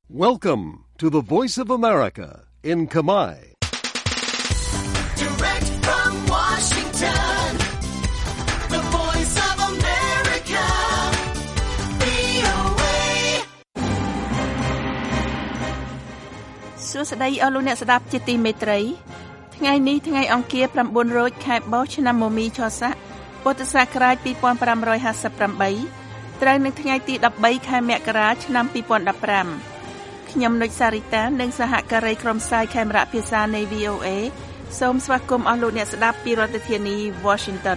Welcome to the Voice of America in Khmer. Direct from Washington, the Voice of America, VOA. សួស្តីអស់លោកអ្នកស្ដាប់ជាទីមេត្រីថ្ងៃនេះថ្ងៃអង្គារ9រោចខែបោះឆ្នាំមមីឆស័កពុទ្ធសករាជ2558ត្រូវនឹងថ្ងៃទី13ខែមករាឆ្នាំ2015ខ្ញុំនុចសារីតានិងសហការីក្រុមផ្សាយខេមរៈភាសានៃ VOA សូមស្វាគមន៍អស់លោកអ្នកស្ដាប់ពីរដ្ឋធានី Washington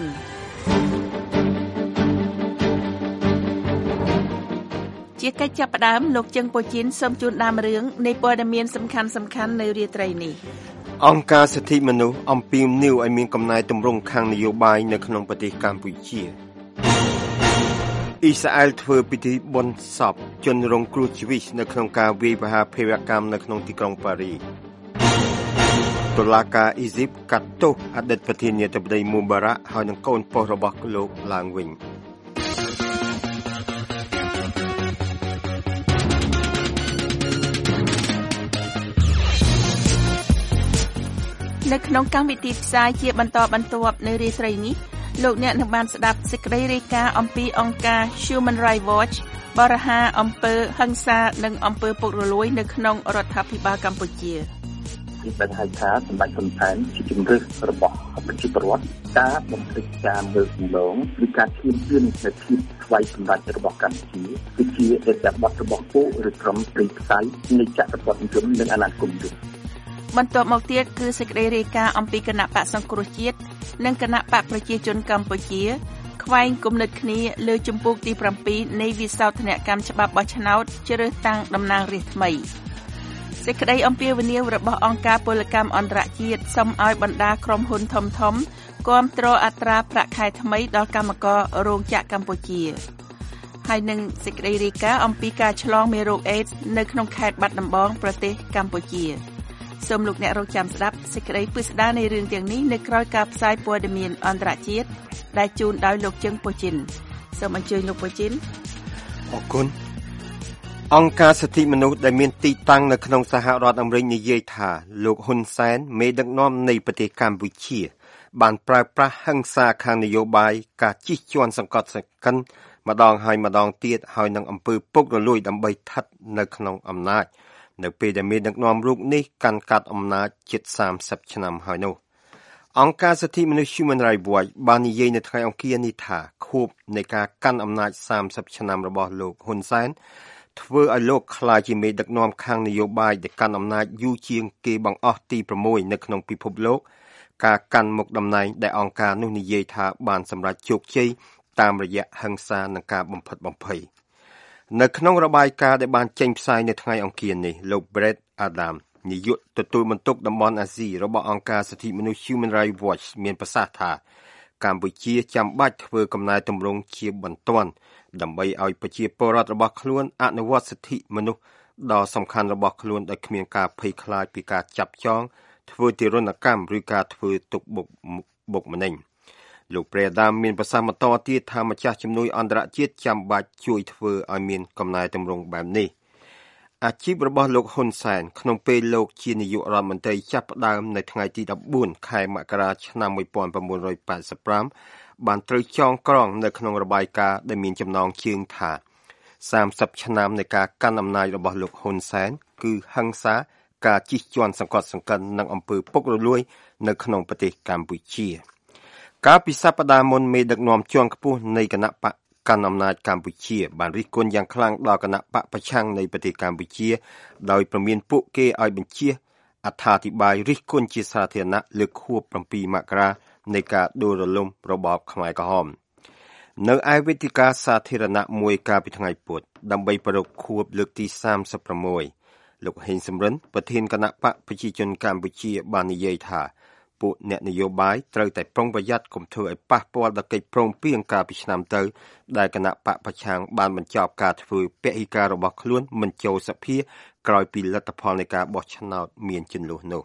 ជាកិច្ចចាប់ផ្ដើមលោកជឹងពូជីនសូមជូនដើមរឿងនៃព័ត៌មានសំខាន់ៗនៅរាត្រីនេះអង្គការសិទ្ធិមនុស្សអំពាវនាវឲ្យមានកំណែទម្រង់ខាងនយោបាយនៅក្នុងប្រទេសកម្ពុជាអ៊ីស្រាអែលធ្វើពិធីបុណ្យសពជនរងគ្រោះជីវិតនៅក្នុងការវាយប្រហារភេរវកម្មនៅក្នុងទីក្រុងប៉ារីសតុលាការអ៊ីស៊ីបកាត់ទោសអតីតប្រធានាធិបតីមូបារ៉ាក់ហើយនឹងកូនប្រុសរបស់លោកឡើងវិញនៅក្នុងកម្មវិធីផ្សាយជាបន្តបន្ទាប់នៅរាត្រីនេះលោកអ្នកនឹងបានស្ដាប់សេចក្តីរាយការណ៍អំពីអង្គការ Human Rights Watch បរិហារអំពើហិង្សានិងអំពើពុករលួយនៅក្នុងរដ្ឋាភិបាលកម្ពុជាពីបញ្ហាថាសម្ដេចហ៊ុនសែនជាជំរឿសរបស់ប្រជាពលរដ្ឋការបំពេញការមើលសម្លងឬការឈានជឿនសេដ្ឋកិច្ចស្វ័យសម្ដេចរបស់កម្ពុជាគឺជាអេតបទរបស់ពួកឬក្រុមព្រៃផ្សៃនៃចក្រពត្តិនិយមនិងអាណានិគមនិយមបន្ទាប់មកទៀតគឺសេចក្តីរាយការណ៍អំពីគណៈបក្សសង្គ្រោះជាតិនិងគណៈបកប្រជាជនកម្ពុជាខ្វែងគំនិតគ្នាលើជំពូកទី7នៃវិសោធនកម្មច្បាប់បោះឆ្នោតជ្រើសតាំងតំណាងរាស្ត្រថ្មីសេចក្តីអំពាវនាវរបស់អង្គការពលកម្មអន្តរជាតិសុំឲ្យបណ្ដាក្រុមហ៊ុនធំៗគាំទ្រអត្រាប្រាក់ខែថ្មីដល់កម្មកររោងចក្រកម្ពុជាហើយនឹងសេចក្តីរាយការណ៍អំពីការឆ្លងមេរោគអេដស៍នៅក្នុងខេត្តបាត់ដំបងប្រទេសកម្ពុជាសូមលោកអ្នករងចាំស្ដាប់សេចក្តីពិស្ដារនៃរឿងទាំងនេះនៅក្រោយការផ្សាយព័ត៌មានអន្តរជាតិដែលជូនដោយលោកជឹងពូជីនសូមអញ្ជើញលោកពូជីនអរគុណអង្គការសិទ្ធិមនុស្សដែលមានទីតាំងនៅក្នុងសហរដ្ឋអាមេរិកនិយាយថាលោកហ៊ុនសែនមេដឹកនាំនៃប្រទេសកម្ពុជាបានប្រើប្រាស់ហិង្សាខាងនយោបាយការជិះជាន់សង្កត់សង្កិនម្ដងហើយម្ដងទៀតហើយនឹងអំពើពុករលួយដើម្បីស្ថិតនៅក្នុងអំណាចនៅពេលដែលមានដឹកនាំរូបនេះកាន់កាត់អំណាចជិត30ឆ្នាំហើយនោះអង្គការសិទ្ធិមនុស្ស Human Rights Watch បាននិយាយនៅថ្ងៃអង្គារនេះថាខួបនៃការកាន់អំណាច30ឆ្នាំរបស់លោកហ៊ុនសែនធ្វើឲ្យលោកក្លាយជាមេដឹកនាំខាងនយោបាយដែលកាន់អំណាចយូរជាងគេបង្អស់ទី6នៅក្នុងពិភពលោកការកាន់មុខតំណែងដែលអង្គការនោះនិយាយថាបានសម្រេចជោគជ័យតាមរយៈហិង្សានិងការបំផិតបំភ័យនៅក្នុងរបាយការណ៍ដែលបានចេញផ្សាយនៅថ្ងៃអង្គារនេះលោក Brett Adam នាយកទទួលបន្ទុកតំបន់អាស៊ីរបស់អង្គការសិទ្ធិមនុស្ស Human Rights Watch មានប្រសាសន៍ថាកម្ពុជាចាំបាច់ធ្វើកំណែទម្រង់ជាបន្ទាន់ដើម្បីឲ្យប្រជាពលរដ្ឋរបស់ខ្លួនអនុវត្តសិទ្ធិមនុស្សដ៏សំខាន់របស់ខ្លួនដោយគ្មានការភ័យខ្លាចពីការចាប់ចងធ្វើទារុណកម្មឬការធ្វើទុកបុកម្នេញលោកប្រេដាមមានប្រសាសន៍បន្តទៀតថាម្ចាស់ជំនួយអន្តរជាតិចាំបាច់ជួយធ្វើឲ្យមានកំណែទម្រង់បែបនេះអាជីពរបស់លោកហ៊ុនសែនក្នុងពេលលោកជានាយករដ្ឋមន្ត្រីចាប់ផ្ដើមនៅថ្ងៃទី14ខែមករាឆ្នាំ1985បានត្រូវចងក្រងនៅក្នុងរបាយការណ៍ដែលមានចំណងជើងថា30ឆ្នាំនៃការកាន់អំណាចរបស់លោកហ៊ុនសែនគឺហិង្សាការជិះជាន់សង្កត់សង្កិននិងអំពើពុករលួយនៅក្នុងប្រទេសកម្ពុជាកាលពីសប្តាហ៍មុនមេដឹកនាំជាន់ខ្ពស់នៃគណៈបកកាន់អំណាចកម្ពុជាបានរិះគន់យ៉ាងខ្លាំងដល់គណៈបកប្រឆាំងនៃប្រទេសកម្ពុជាដោយព្រមានពួកគេឲ្យបញ្ជាអត្ថាធិប្បាយរិះគន់ជាសាធារណៈលើកខួប7មករានៃការដួលរលំរបបខ្មែរក្រហមនៅឯវេទិកាសាធារណៈមួយកាលពីថ្ងៃពុធដើម្បីប្រារព្ធខួបលើកទី36លោកហេងសំរិនប្រធានគណៈបកប្រជាជនកម្ពុជាបាននិយាយថាពួកអ្នកនយោបាយត្រូវតែប្រុងប្រយ័ត្នកុំធ្វើឲ្យប៉ះពាល់ដល់កិច្ចព្រមព្រៀងកាលពីឆ្នាំទៅដែលគណៈបកប្រឆាំងបានបញ្ចប់ការធ្វើពហិការរបស់ខ្លួនមិនចូលសភាក្រោយពីលទ្ធផលនៃការបោះឆ្នោតមានជន្លោះនោះ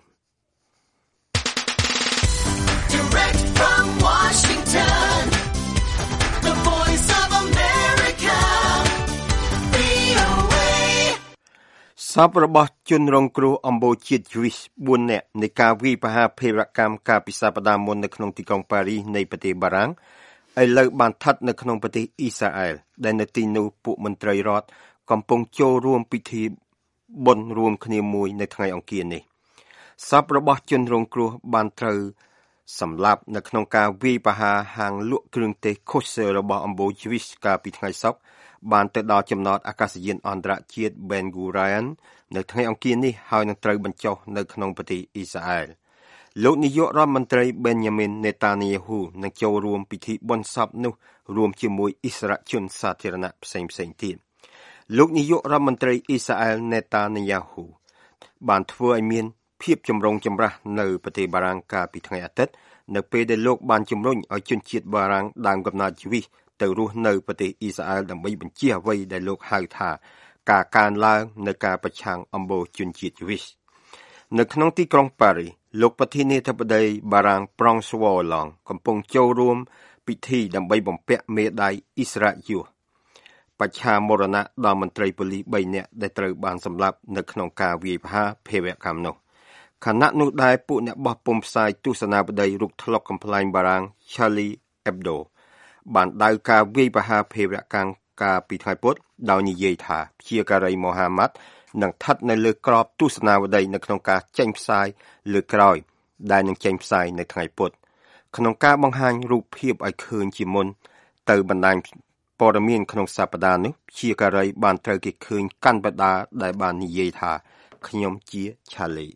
Direct from Washington, the Voice of America, VOA. សពរបស់ជនរងគ្រោះអំបូរជាតិយូវីស4នាក់នៃការវាយប្រហារភេរវកម្មកាលពីសប្តាហ៍មុននៅក្នុងទីក្រុងប៉ារីសនៃប្រទេសបារាំងឥឡូវបានស្ថិតនៅក្នុងប្រទេសអ៊ីស្រាអែលដែលនៅទីនោះពួកមន្ត្រីរដ្ឋកំពុងចូលរួមពិធីបុណ្យរួមគ្នាមួយនៅថ្ងៃអង្គារនេះសពរបស់ជនរងគ្រោះបានត្រូវសម្លាប់នៅក្នុងការវាយប្រហារហាងលក់គ្រឿងទេស Kosher របស់អំបូរយូវីសកាលពីថ្ងៃសុក្របានទៅដល់ចំណតអាកាសយានអន្តរជាតិ Ben Gurion នៅថ្ងៃអង្គារនេះហើយនឹងត្រូវបញ្ចុះនៅក្នុងប្រទេសអ៊ីស្រាអែលលោកនាយករដ្ឋមន្ត្រី Benjamin Netanyahu នឹងចូលរួមពិធីបុណ្យសពនោះរួមជាមួយអ៊ីស្រាអែលជនសាធារណៈផ្សេងៗទៀតលោកនាយករដ្ឋមន្ត្រីអ៊ីស្រាអែល Netanyahu បានធ្វើឲ្យមានភាពចម្រូងចម្រាសនៅប្រទេសបារាំងកាលពីថ្ងៃអាទិត្យនៅពេលដែលលោកបានជំរុញឲ្យជនជាតិបារាំងដើមកំណើតយូវីសទៅរស់នៅប្រទេសអ៊ីស្រាអែលដើម្បីបញ្ជាអ្វីដែលលោកហៅថាការកើនឡើងនៃការប្រឆាំងអំបូរជនជាតិយូវីសនៅក្នុងទីក្រុងប៉ារីសលោកប្រធានាធិបតីបារាំង François Hollande កំពុងចូលរួមពិធីដើម្បីបំពាក់មេដាយអ៊ីស្រាអែលយូបច្ឆាមរណៈដល់មន្ត្រីប៉ូលីស3នាក់ដែលត្រូវបានសម្លាប់នៅក្នុងការវាយប្រហារភេរវកម្មនោះខណៈនោះដែរពួកអ្នកបោះពុម្ពផ្សាយទស្សនាបតីរុកធ្លុកកំប្លែងបារាំង Charlie Hebdo បានដៅការវាយប្រហារភេរវកម្មកាលពីថ្ងៃពុធដោយនិយាយថាព្យាការីមូហាម៉ាត់នឹងស្ថិតនៅលើក្របទស្សនាវដ្តីនៅក្នុងការចេញផ្សាយលើក្រោយដែលនឹងចេញផ្សាយនៅថ្ងៃពុធក្នុងការបង្ហាញរូបភាពឲ្យឃើញជាមុនទៅបណ្ដាញព័ត៌មានក្នុងសប្តាហ៍នេះព្យាការីបានត្រូវគេឃើញកាន់បដាដែលបាននិយាយថាខ្ញុំជាឆាលី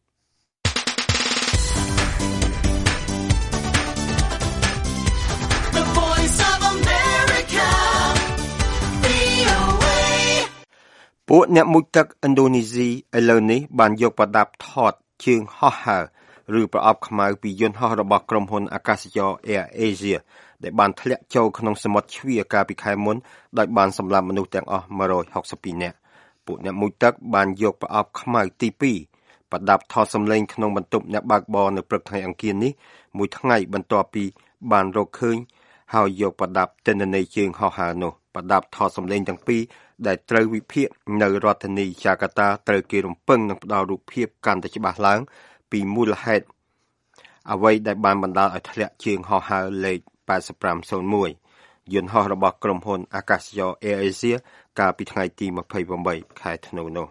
ពួកអ្នកមុជទឹកឥណ្ឌូនេស៊ីឥឡូវនេះបានយកប្រដាប់ថតជើងហោះហើរឬប្រអប់ខ្មៅពីយន្តហោះរបស់ក្រុមហ៊ុនអាកាសចរ Air Asia ដែលបានធ្លាក់ចូលក្នុងសមុទ្រជ្វាកាលពីខែមុនដោយបានសម្លាប់មនុស្សទាំងអស់162នាក់ពួកអ្នកមុជទឹកបានយកប្រអប់ខ្មៅទី2ប្រដាប់ថតសម្លេងក្នុងបន្ទប់អ្នកបើកបរនៅព្រឹកថ្ងៃអង្គារនេះមួយថ្ងៃបន្ទាប់ពីបានរកឃើញហើយយកប្រដាប់ទិន្នន័យជើងហោះហើរនោះប្រដាប់ថតសម្លេងទាំងពីរដែលត្រូវវិភាគនៅរដ្ឋធានីយ៉ាកាតាត្រូវគេរំពឹងនឹងផ្ដល់រូបភាពកាន់តែច្បាស់ឡើងពីមូលហេតុអ្វីដែលបានបណ្ដាលឲ្យធ្លាក់ជើងហោះហើរលេខ8501យន្តហោះរបស់ក្រុមហ៊ុនអាកាសចរ Air Asia កាលពីថ្ងៃទី28ខែធ្នូនោះ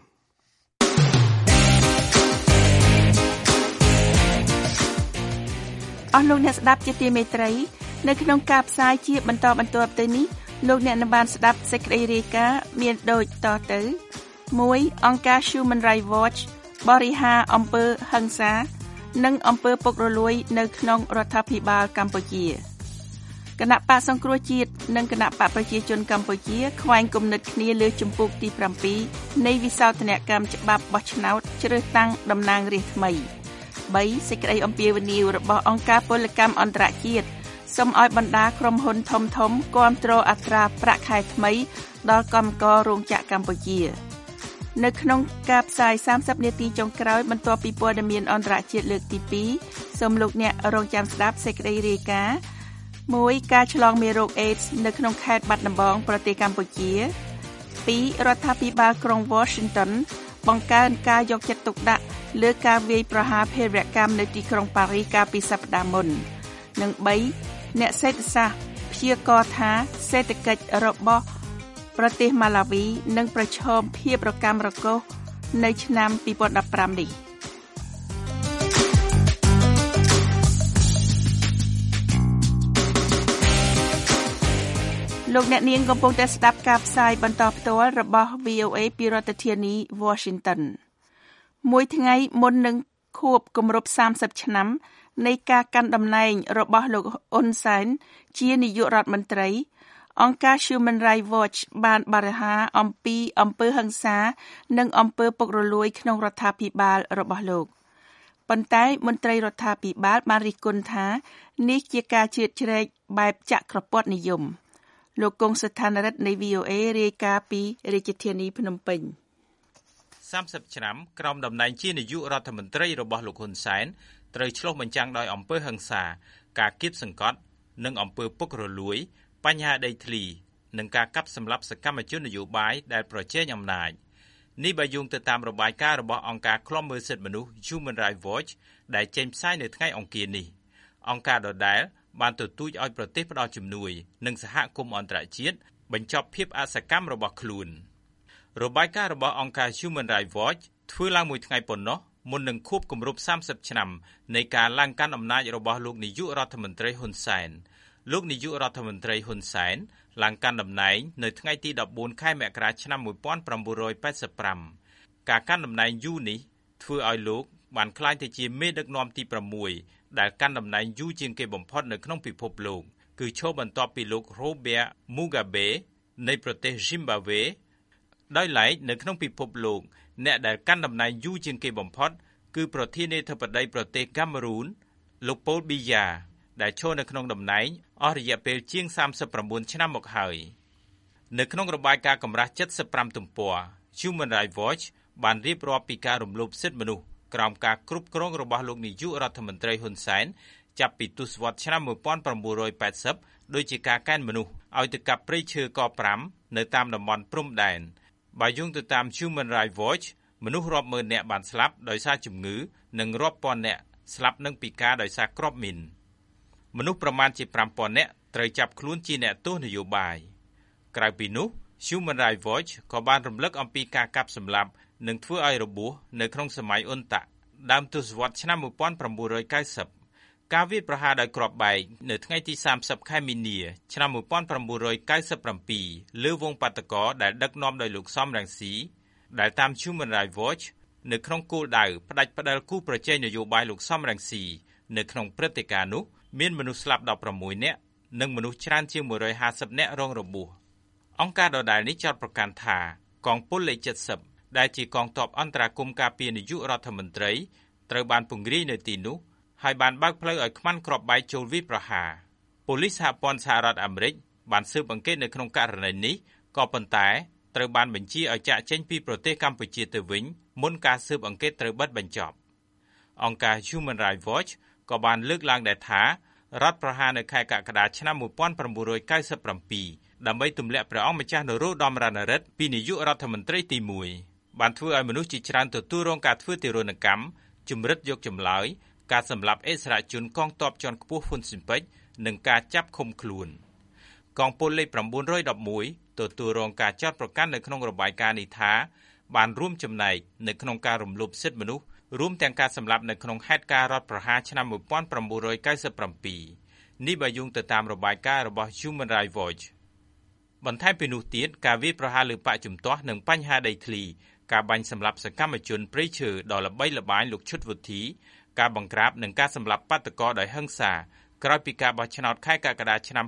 អស់លោកអ្នកស្ដាប់ជាទីមេត្រីនៅក្នុងការផ្សាយជាបន្តបន្ទាប់ទៅនេះលោកអ្នកនឹងបានស្ដាប់សេចក្តីរាយការណ៍មានដូចតទៅ1អង្គការ Human Rights Watch បរិហារអំពើហិង្សានិងអំពើពុករលួយនៅក្នុងរដ្ឋាភិបាលកម្ពុជាគណៈបកសង្គ្រោះជាតិនិងគណៈបកប្រជាជនកម្ពុជាខ្វែងគំនិតគ្នាលើជំពូកទី7នៃវិសោធនកម្មច្បាប់បោះឆ្នោតជ្រើសតាំងតំណាងរាស្ត្រថ្មី3សេចក្តីអំពាវនាវរបស់អង្គការពលកម្មអន្តរជាតិសូមឲ្យបណ្ដាក្រុមហ៊ុនធំៗគាំទ្រអត្រាប្រាក់ខែថ្មីដល់កម្មកររោងចក្រកម្ពុជានៅក្នុងការផ្សាយ30នាទីចុងក្រោយបន្ទាប់ពីព័ត៌មានអន្តរជាតិលើកទី2សូមលោកអ្នករងចាំស្ដាប់សេចក្តីរាយការណ៍1ការឆ្លងមេរោគអេដស៍នៅក្នុងខេត្តបាត់ដំបងប្រទេសកម្ពុជា2រដ្ឋាភិបាលក្រុង Washington បង្កើនការយកចិត្តទុកដាក់លើការវាយប្រហារភេរវកម្មនៅទីក្រុងប៉ារីសកាលពីសប្តាហ៍មុននិង3អ្នកសេដ្ឋសាស្ត្រព្យាករណ៍ថាសេដ្ឋកិច្ចរបស់ប្រទេសម៉ាឡាវីនឹងប្រឈមភាពរកាំរកូសនៅឆ្នាំ2015នេះលោកអ្នកនាងកំពុងតែស្ដាប់ការផ្សាយបន្តផ្ទាល់របស់ VOA ពីរដ្ឋធានី Washington មួយថ្ងៃមុននឹងខួបគម្រប់30ឆ្នាំនៃការកាន់តំណែងរបស់លោកអ៊ុនសែនជានាយករដ្ឋមន្ត្រីអង្គការ Human Rights Watch បានបរិហារអំពីអំពើហិង្សានិងអំពើពុករលួយក្នុងរដ្ឋាភិបាលរបស់លោកប៉ុន្តែមន្ត្រីរដ្ឋាភិបាលបានរិះគន់ថានេះជាការជ្រៀតជ្រែកបែបចក្រពត្តិនិយមលោកកុងស្ថានរិទ្ធនៃ VOA រាយការណ៍ពីរាជធានីភ្នំពេញ 30ឆ្នាំក្រោមតំណែងជានាយករដ្ឋមន្ត្រីរបស់លោកហ៊ុនសែនត្រូវឆ្លុះបញ្ចាំងដោយអំពើហិង្សាការគៀបសង្កត់និងអំពើពុករលួយបញ្ហាដីធ្លីនិងការកាប់សម្លាប់សកម្មជននយោបាយដែលប្រជែងអំណាចនេះបើយោងទៅតាមរបាយការណ៍របស់អង្គការឃ្លាំមើលសិទ្ធិមនុស្ស Human Rights Watch ដែលចេញផ្សាយនៅថ្ងៃអង្គារនេះអង្គការដដែលបានទទូចឲ្យប្រទេសផ្ដល់ជំនួយនិងសហគមន៍អន្តរជាតិបញ្ចប់ភាពអសកម្មរបស់ខ្លួនរបាយការណ៍របស់អង្គការ Human Rights Watch ធ្វើឡើងមួយថ្ងៃប៉ុណ្ណោះមុននឹងខួបគម្រប់30ឆ្នាំនៃការឡើងកាន់អំណាចរបស់លោកនាយករដ្ឋមន្ត្រីហ៊ុនសែនលោកនាយករដ្ឋមន្ត្រីហ៊ុនសែនឡើងកាន់តំណែងនៅថ្ងៃទី14ខែមករាឆ្នាំ1985ការកាន់តំណែងយូរនេះធ្វើឲ្យលោកបានក្លាយទៅជាមេដឹកនាំទី6ដែលកាន់តំណែងយូរជាងគេបំផុតនៅក្នុងពិភពលោកគឺឈរបន្ទាប់ពីលោក Robert Mugabe នៃប្រទេស Zimbabwe ដោយឡែកនៅក្នុងពិភពលោកអ្នកដែលកាន់តំណែងយូរជាងគេបំផុតគឺប្រធានាធិបតីប្រទេស Cameroon លោក Paul Biya ដែលឈរនៅក្នុងតំណែងអស់រយៈពេលជាង39ឆ្នាំមកហើយនៅក្នុងរបាយការណ៍កម្រាស់75ទំព័រ Human Rights Watch បានរៀបរាប់ពីការរំលោភសិទ្ធិមនុស្សក្រោមការគ្រប់គ្រងរបស់លោកនាយករដ្ឋមន្ត្រីហ៊ុនសែនចាប់ពីទសវត្សរ៍ឆ្នាំ1980ដោយជាការកេណ្ឌមនុស្សឲ្យទៅកាប់ព្រៃឈើក5នៅតាមតំបន់ព្រំដែនបើយោងទៅតាម Human Rights Watch មនុស្សរាប់ម៉ឺននាក់បានស្លាប់ដោយសារជំងឺនិងរាប់ពាន់នាក់ស្លាប់នឹងពិការដោយសារគ្រាប់មីនមនុស្សប្រមាណជា 5000 នាក់ត្រូវចាប់ខ្លួនជាអ្នកទោសនយោបាយក្រៅពីនោះ Human Rights Watch ក៏បានរំលឹកអំពីការកាប់សម្លាប់និងធ្វើឲ្យរបួសនៅក្នុងសម័យអ៊ុនតាក់ដើមទសវត្សរ៍ឆ្នាំ1990ការវាយប្រហារដោយគ្រាប់បែកនៅថ្ងៃទី30ខែមីនាឆ្នាំ1997លើវងបាតុករដែលដឹកនាំដោយលោកសំរងស៊ីដែលតាម Human Rights Watch នៅក្នុងគោលដៅផ្ដាច់ផ្ដាល់គូប្រជែងនយោបាយលោកសំរងស៊ីនៅក្នុងព្រឹត្តិការណ៍នោះមានមនុស្សស្លាប់16នាក់និងមនុស្សច្រើនជាង150នាក់រងរបួសអង្គការដដែលនេះចោទប្រកាន់ថាកងពលលេខ70ដែលជាកងទ័ពអន្តរាគមន៍ការពារនាយករដ្ឋមន្ត្រីត្រូវបានពង្រាយនៅទីនោះហើយបានបើកផ្លូវឲ្យខ្មាន់គ្រាប់បែកចូលវាយប្រហារប៉ូលីសសហព័ន្ធសហរដ្ឋអាមេរិកបានស៊ើបអង្កេតនៅក្នុងករណីនេះក៏ប៉ុន្តែត្រូវបានបញ្ជាឲ្យចាកចេញពីប្រទេសកម្ពុជាទៅវិញមុនការស៊ើបអង្កេតត្រូវបិទបញ្ចប់អង្គការ Human Rights Watch ក៏បានលើកឡើងដែរថារដ្ឋប្រហារនៅខែកក្កដាឆ្នាំ1997ដើម្បីទម្លាក់ព្រះអង្គម្ចាស់នរោត្តមរណរដ្ឋពីនាយករដ្ឋមន្ត្រីទី1បានធ្វើឲ្យមនុស្សជាច្រើនទទួលរងការធ្វើទារុណកម្មជំរិតយកចម្លើយការសម្លាប់អិសរាជជនកងទ័ពជាន់ខ្ពស់ហ៊ុនស៊ិនប៉ិចនិងការចាប់ឃុំខ្លួនកងពលលេខ911ទទួលរងការចោទប្រកាន់នៅក្នុងរបាយការណ៍នេះថាបានរួមចំណែកនៅក្នុងការរំលោភសិទ្ធិមនុស្សរួមទាំងការសម្លាប់នៅក្នុងហេតុការណ៍រដ្ឋប្រហារឆ្នាំ1997នេះបើយោងទៅតាមរបាយការណ៍របស់ Human Rights Watch បន្ថែមពីនោះទៀតការវាយប្រហារលើបកជំទាស់និងបញ្ហាដីធ្លីការបាញ់សម្លាប់សកម្មជនព្រៃឈើដ៏ល្បីល្បាញលោកឈុតវុធីការបង្ក្រាបនិងការសម្លាប់បាតុករដោយហិង្សាក្រោយពីការបោះឆ្នោតខែកក្កដាឆ្នាំ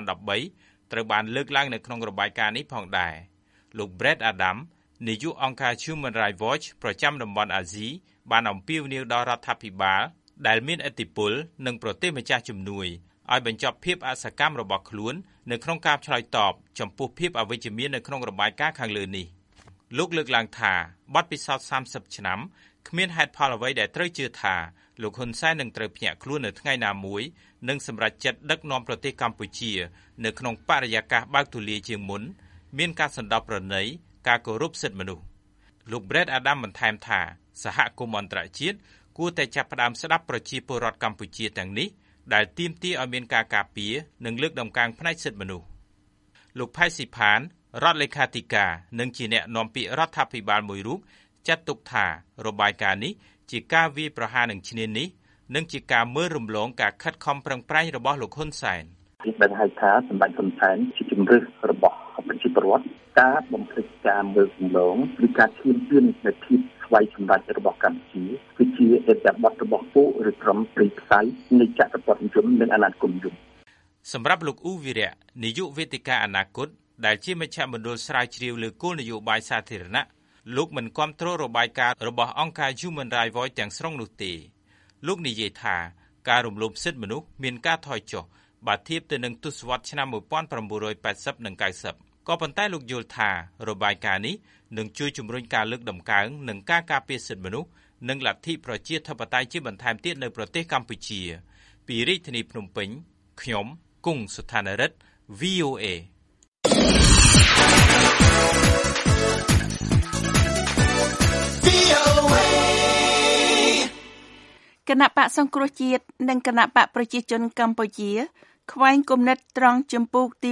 2013ត្រូវបានលើកឡើងនៅក្នុងរបាយការណ៍នេះផងដែរលោក Brett Adam នាយកអង្គការ Human Rights Watch ប្រចាំតំបន់អាស៊ីបានអំពាវនាវដល់រដ្ឋាភិបាលដែលមានឥទ្ធិពលនិងប្រទេសម្ចាស់ជំនួយឲ្យបញ្ចប់ភាពអសកម្មរបស់ខ្លួននៅក្នុងការឆ្លើយតបចំពោះភាពអវិជ្ជមាននៅក្នុងរបាយការណ៍ខាងលើនេះលោកលើកឡើងថាបទពិសោធន៍30ឆ្នាំគ្មានហេតុផលអ្វីដែលត្រូវជឿថាលោកហ៊ុនសែននឹងត្រូវភ្ញាក់ខ្លួននៅថ្ងៃណាមួយនិងសម្រេចចិត្តដឹកនាំប្រទេសកម្ពុជានៅក្នុងបរិយាកាសបើកទូលាយជាងមុនមានការសណ្ដោសប្រណីការគោរពសិទ្ធិមនុស្សលោក Brett Adam បន្ថែមថាសហគមន៍អន្តរជាតិគួរតែចាប់ផ្ដើមស្ដាប់ប្រជាពលរដ្ឋកម្ពុជាទាំងនេះដែលទាមទារឲ្យមានការការពារនិងលើកតម្កើងផ្នែកសិទ្ធិមនុស្សលោកផៃស៊ីផានរដ្ឋលេខាធិការនិងជាអ្នកនាំពាក្យរដ្ឋាភិបាលមួយរូបចាត់ទុកថារបាយការណ៍នេះជាការវាយប្រហារនឹងឈ្នានីសនិងជាការមើលរំលងការខិតខំប្រឹងប្រែងរបស់លោកហ៊ុនសែនបានហៅថាសម្ដេចហ៊ុនសែនជាជំរឿសរបស់ប្រជាពលរដ្ឋការបំភ្លេចការមើលរំលងឬការឈានជឿននៅភាពស្វ័យសម្រេចរបស់កម្ពុជាគឺជាអេតបទរបស់ពួកឬក្រុមព្រៃផ្សៃនៃចក្រពត្តិនិយមនិងអាណានិគមនិយមសម្រាប់លោកអ៊ូវីរៈនាយកវេទិកាអនាគតដែលជាមជ្ឈមណ្ឌលស្រាវជ្រាវលើគោលនយោបាយសាធារណៈលោកមិនគាំទ្ររបាយការណ៍របស់អង្គការ Human Rights Watch ទាំងស្រុងនោះទេលោកនិយាយថាការរំលោភសិទ្ធិមនុស្សមានការថយចុះបើធៀបទៅនឹងទសវត្សរ៍ឆ្នាំ1980និង90ក៏ប៉ុន្តែលោកយល់ថារបាយការណ៍នេះនឹងជួយជំរុញការលើកតម្កើងនិងការការពារសិទ្ធិមនុស្សនិងលទ្ធិប្រជាធិបតេយ្យជាបន្ថែមទៀតនៅប្រទេសកម្ពុជាពីរាជធានីភ្នំពេញខ្ញុំគង់សុថានរិទ្ធ VOA VOA គណៈបកសង្គ្រោះជាតិនិងគណៈបកប្រជាជនកម្ពុជាខ្វែងគំនិតត្រង់ជំពូកទី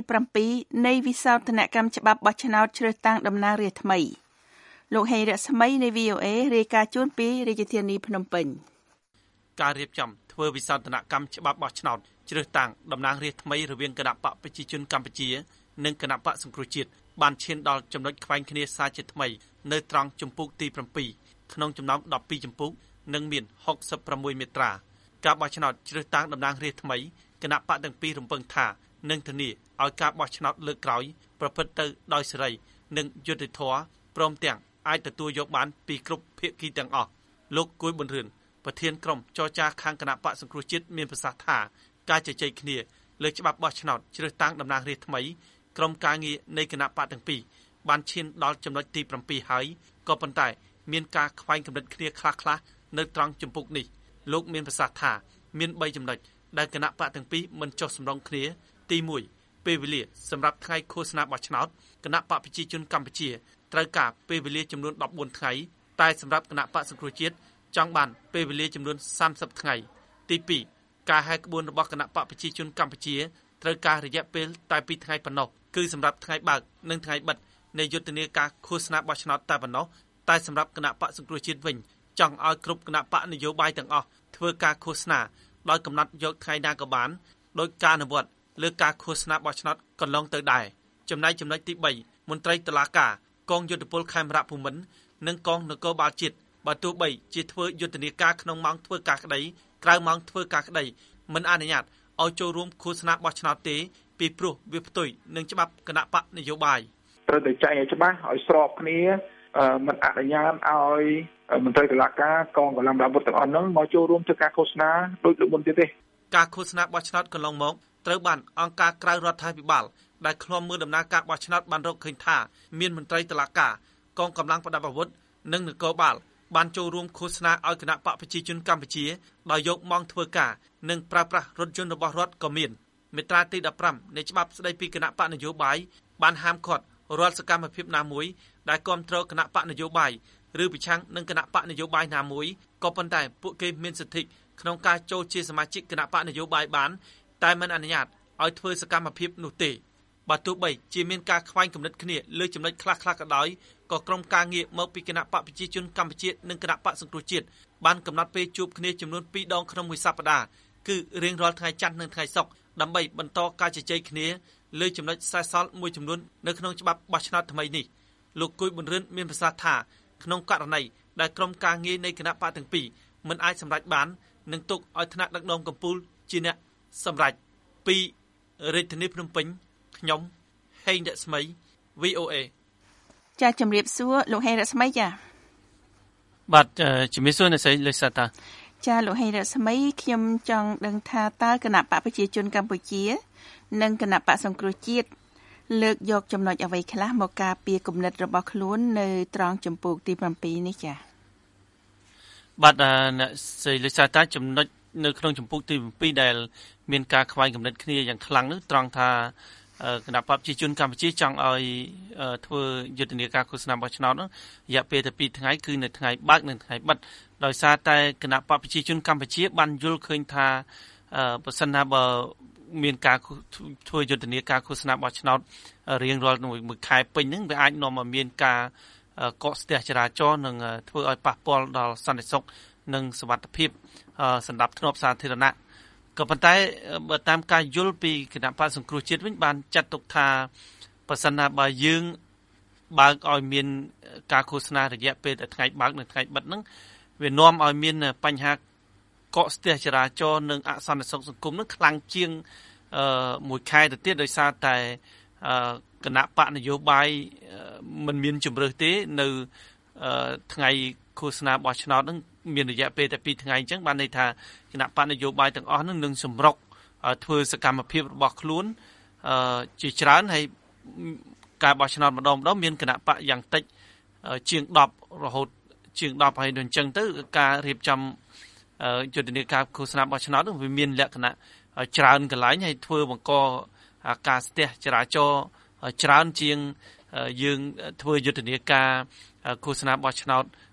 7នៃវិសោធនកម្មច្បាប់បោះឆ្នោតជ្រើសតាំងតំណាងរាស្ត្រថ្មីលោកហេងរស្មីនៃ VOA រាយការណ៍ជូនពីរាជធានីភ្នំពេញការរៀបចំធ្វើវិសោធនកម្មច្បាប់បោះឆ្នោតជ្រើសតាំងតំណាងរាស្ត្រថ្មីរវាងគណៈបកប្រជាជនកម្ពុជានិងគណៈបកសង្គ្រោះជាតិបានឈានដល់ចំណុចខ្វែងគ្នាសារជាថ្មីនៅត្រង់ជំពូកទី7ក្នុងចំណោម12ជំពូកនិងមាន66មាត្រាការបោះឆ្នោតជ្រើសតាំងតំណាងរាស្ត្រថ្មីគណៈបកទាំងពីររំពឹងថានឹងធានាឲ្យការបោះឆ្នោតលើកក្រោយប្រព្រឹត្តទៅដោយសេរីនិងយុត្តិធម៌ព្រមទាំងអាចទទួលយកបានពីគ្រប់ភាគីទាំងអស់លោកគួយប៊ុនរឿនប្រធានក្រុមចរចាខាងគណៈបកសង្គ្រោះជាតិមានប្រសាសន៍ថាការជជែកគ្នាលើច្បាប់បោះឆ្នោតជ្រើសតាំងតំណាងរាស្ត្រថ្មីក្រុមការងារនៃគណៈបកទាំងពីរបានឈានដល់ចំណុចទី7ហើយក៏ប៉ុន្តែមានការខ្វែងគំនិតគ្នាខ្លះៗនៅត្រង់ជំពូកនេះលោកមានប្រសាសន៍ថាមាន3ចំណុចដែលគណៈបកទាំងពីរមិនចុះសម្រុងគ្នាទី1ពេលវេលាសម្រាប់ថ្ងៃឃោសនាបោះឆ្នោតគណៈបកប្រជាជនកម្ពុជាត្រូវការពេលវេលាចំនួន14ថ្ងៃតែសម្រាប់គណៈបកសង្គ្រោះជាតិចង់បានពេលវេលាចំនួន30ថ្ងៃទី2ការហែកក្បួនរបស់គណៈបកប្រជាជនកម្ពុជាត្រូវការរយៈពេលតែ2ថ្ងៃប៉ុណ្ណោះគឺសម្រាប់ថ្ងៃបើកនិងថ្ងៃបិទនៃយុទ្ធនាការឃោសនាបោះឆ្នោតតែប៉ុណ្ណោះតែសម្រាប់គណៈបកសង្គ្រោះជាតិវិញចង់ឲ្យគ្រប់គណៈបកនយោបាយទាំងអស់ធ្វើការឃោសនាដោយកំណត់យកថ្ងៃណាក៏បានដោយការអនុវត្តលើការឃោសនាបោះឆ្នោតកន្លងទៅដែរចំណែកចំណុចទី3មន្ត្រីតុលាការកងយុទ្ធពលខេមរៈភូមិន្ទនិងកងនគរបាលជាតិបើទោះបីជាធ្វើយុទ្ធនាការក្នុងម៉ោងធ្វើការក្តីក្រៅម៉ោងធ្វើការក្តីមិនអនុញ្ញាតឲ្យចូលរួមឃោសនាបោះឆ្នោតទេពីព្រោះវាផ្ទុយនឹងច្បាប់គណៈបកនយោបាយត្រូវតែចែកឲ្យច្បាស់ឲ្យស្របគ្នាមិនអនុញ្ញាតឲ្យមន្ត្រីតុលាការកងកម្លាំងអាវុធទាំងអស់ហ្នឹងមកចូលរួមធ្វើការឃោសនាដោយលើកមុនទៀតទេការឃោសនាបោះឆ្នោតកន្លងមកត្រូវបានអង្គការក្រៅរដ្ឋាភិបាលដែលឃ្លាំមើលដំណើរការបោះឆ្នោតបានរកឃើញថាមានមន្ត្រីតុលាការកងកម្លាំងប្រដាប់អាវុធនិងនគរបាលបានចូលរួមឃោសនាឲ្យគណៈបកប្រជាជនកម្ពុជាដោយយកម៉ោងធ្វើការនិងប្រើប្រាស់រថយន្តរបស់រដ្ឋក៏មានមាត្រាទី15នៃច្បាប់ស្តីពីគណៈបកនយោបាយបានហាមឃាត់រាល់សកម្មភាពណាមួយដែលគាំទ្រគណៈបកនយោបាយឬប្រឆាំងនឹងគណៈបកនយោបាយណាមួយក៏ប៉ុន្តែពួកគេមានសិទ្ធិក្នុងការចូលជាសមាជិកគណៈបកនយោបាយបានតែមិនអនុញ្ញាតឲ្យធ្វើសកម្មភាពនោះទេបើទោះបីជាមានការខ្វែងគំនិតគ្នាលើចំណុចខ្លះៗក៏ដោយក៏ក្រុមការងារមកពីគណៈបកប្រជាជនកម្ពុជានិងគណៈបកសង្គ្រោះជាតិបានកំណត់ពេលជួបគ្នាចំនួន2ដងក្នុងមួយសប្តាហ៍គឺរៀងរាល់ថ្ងៃច័ន្ទនិងថ្ងៃសុក្រដើម្បីបន្តការជជែកគ្នាលើចំណុចសេសសល់មួយចំនួននៅក្នុងច្បាប់បោះឆ្នោតថ្មីនេះលោកគួយប៊ុនរឿនមានប្រសាសន៍ថាក្នុងករណីដែលក្រុមការងារនៃគណៈបកទាំងពីរមិនអាចសម្រេចបាននឹងទុកឲ្យថ្នាក់ដឹកនាំកម្ពុជាជាអ្នកសម្រេចពីរាជធានីភ្នំពេញខ្ញុំហេងរស្មី VOA ចាជំរាបសួរលោកហេងរស្មីចាបាទជំរាបសួរអ្នកស្រីលេសាតាចាលោកហេងរស្មីខ្ញុំចង់ដឹងថាតើគណៈបកប្រជាជនកម្ពុជានិងគណៈបកសង្គ្រោះជាតិលើកយកចំណុចអ្វីខ្លះមកការពារគំនិតរបស់ខ្លួននៅត្រង់ជំពូកទី7នេះចាបាទអ្នកស្រីលេសាតាចំណុចនៅក្នុងជំពូកទី7ដែលមានការខ្វែងគំនិតគ្នាយ៉ាងខ្លាំងនោះត្រង់ថាគណៈបកប្រជាជនកម្ពុជាចង់ឲ្យធ្វើយុទ្ធនាការឃោសនាបោះឆ្នោតនោះរយៈពេលតែ2ថ្ងៃគឺនៅថ្ងៃបើកនិងថ្ងៃបិទដោយសារតែគណៈបកប្រជាជនកម្ពុជាបានយល់ឃើញថាប្រសិនណាបើមានការធ្វើយុទ្ធនាការឃោសនាបោះឆ្នោតរៀងរាល់មួយខែពេញហ្នឹងវាអាចនាំឲ្យមានការកកស្ទះចរាចរណ៍និងធ្វើឲ្យប៉ះពាល់ដល់សន្តិសុខនិងសុវត្ថិភាពសម្រាប់ធ្នាប់សាធារណៈក៏ប៉ុន្តែបើតាមការយល់ពីគណៈបកសង្គ្រោះជាតិវិញបានចាត់ទុកថាប្រសិនណាបើយើងបើកឲ្យមានការឃោសនារយៈពេលតែថ្ងៃបើកនិងថ្ងៃបិទហ្នឹងវានាំឲ្យមានបញ្ហាកកស្ទះចរាចរណ៍និងអសន្តិសុខសង្គមនឹងខ្លាំងជាងមួយខែទៅទៀតដោយសារតែគណៈបកនយោបាយមិនមានជំរើសទេនៅថ្ងៃឃោសនាបោះឆ្នោតនឹងមានរយៈពេលតែ2ថ្ងៃអញ្ចឹងបានន័យថាគណៈបកនយោបាយទាំងអស់នឹងសម្រុកធ្វើសកម្មភាពរបស់ខ្លួនជាច្រើនហើយការបោះឆ្នោតម្ដងមានគណៈបកយ៉ាងតិចជាង10រហូតជាង10ហើយដូចអញ្ចឹងទៅការរៀបចំយុទ្ធនាការឃោសនាបោះឆ្នោតនោះវាមានលក្ខណៈច្រើនកន្លែងហើយធ្វើបង្កការស្ទះចរាចរណ៍ច្រើនជាងយើងធ្វើយុទ្ធនាការឃោសនាបោះឆ្នោត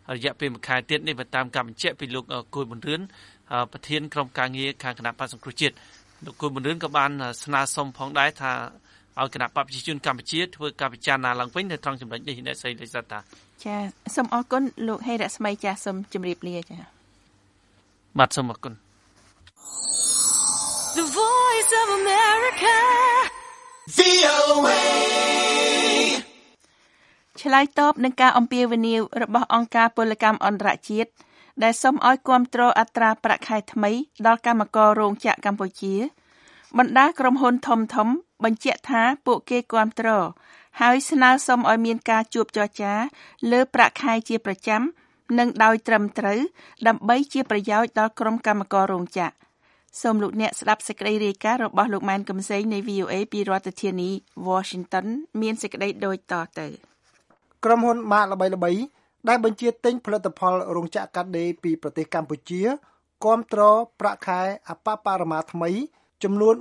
រយៈពេល1ខែទៀតនេះបើតាមការបញ្ជាក់ពីលោកគួយប៊ុនរឿនប្រធានក្រុមការងារខាងគណៈបក្សសង្គ្រោះជាតិលោកគួយប៊ុនរឿនក៏បានស្នើសុំផងដែរថាឲ្យគណៈបព្វជិជនកម្ពុជាធ្វើការពិចារណាឡើងវិញនៅត្រង់ចំណុចនេះអ្នកស្រីលេខតាចាសូមអរគុណលោកហេរស្មីចាសូមជម្រាបលាចាបាទសូមអរគុណ The Voice of America VOA ឆ្លើយតបនឹងការអំពាវនាវរបស់អង្គការពលកម្មអន្តរជាតិដែលសូមឲ្យគាំទ្រអត្រាប្រាក់ខែថ្មីដល់កម្មកររោងចក្រកម្ពុជាបណ្ដាក្រុមហ៊ុនធំៗបញ្ជាក់ថាពួកគេគាំទ្រហើយស្នើសុំឲ្យមានការជួបចរចាលើប្រាក់ខែជាប្រចាំនិងដោយត្រឹមត្រូវដើម្បីជាប្រយោជន៍ដល់ក្រុមកម្មកររោងចក្រសូមលោកអ្នកស្ដាប់សេចក្តីរាយការណ៍របស់លោកម៉ែនកំសែងនៃ VOA ពីរដ្ឋធានី Washington មានសេចក្តីដូចតទៅក្រុមហ៊ុនម៉ាកល្បីៗដែលបញ្ជាទិញផលិតផលរោងចក្រកាត់ដេរពីប្រទេសកម្ពុជាគាំទ្រប្រាក់ខែអបបរមាថ្មីចំនួន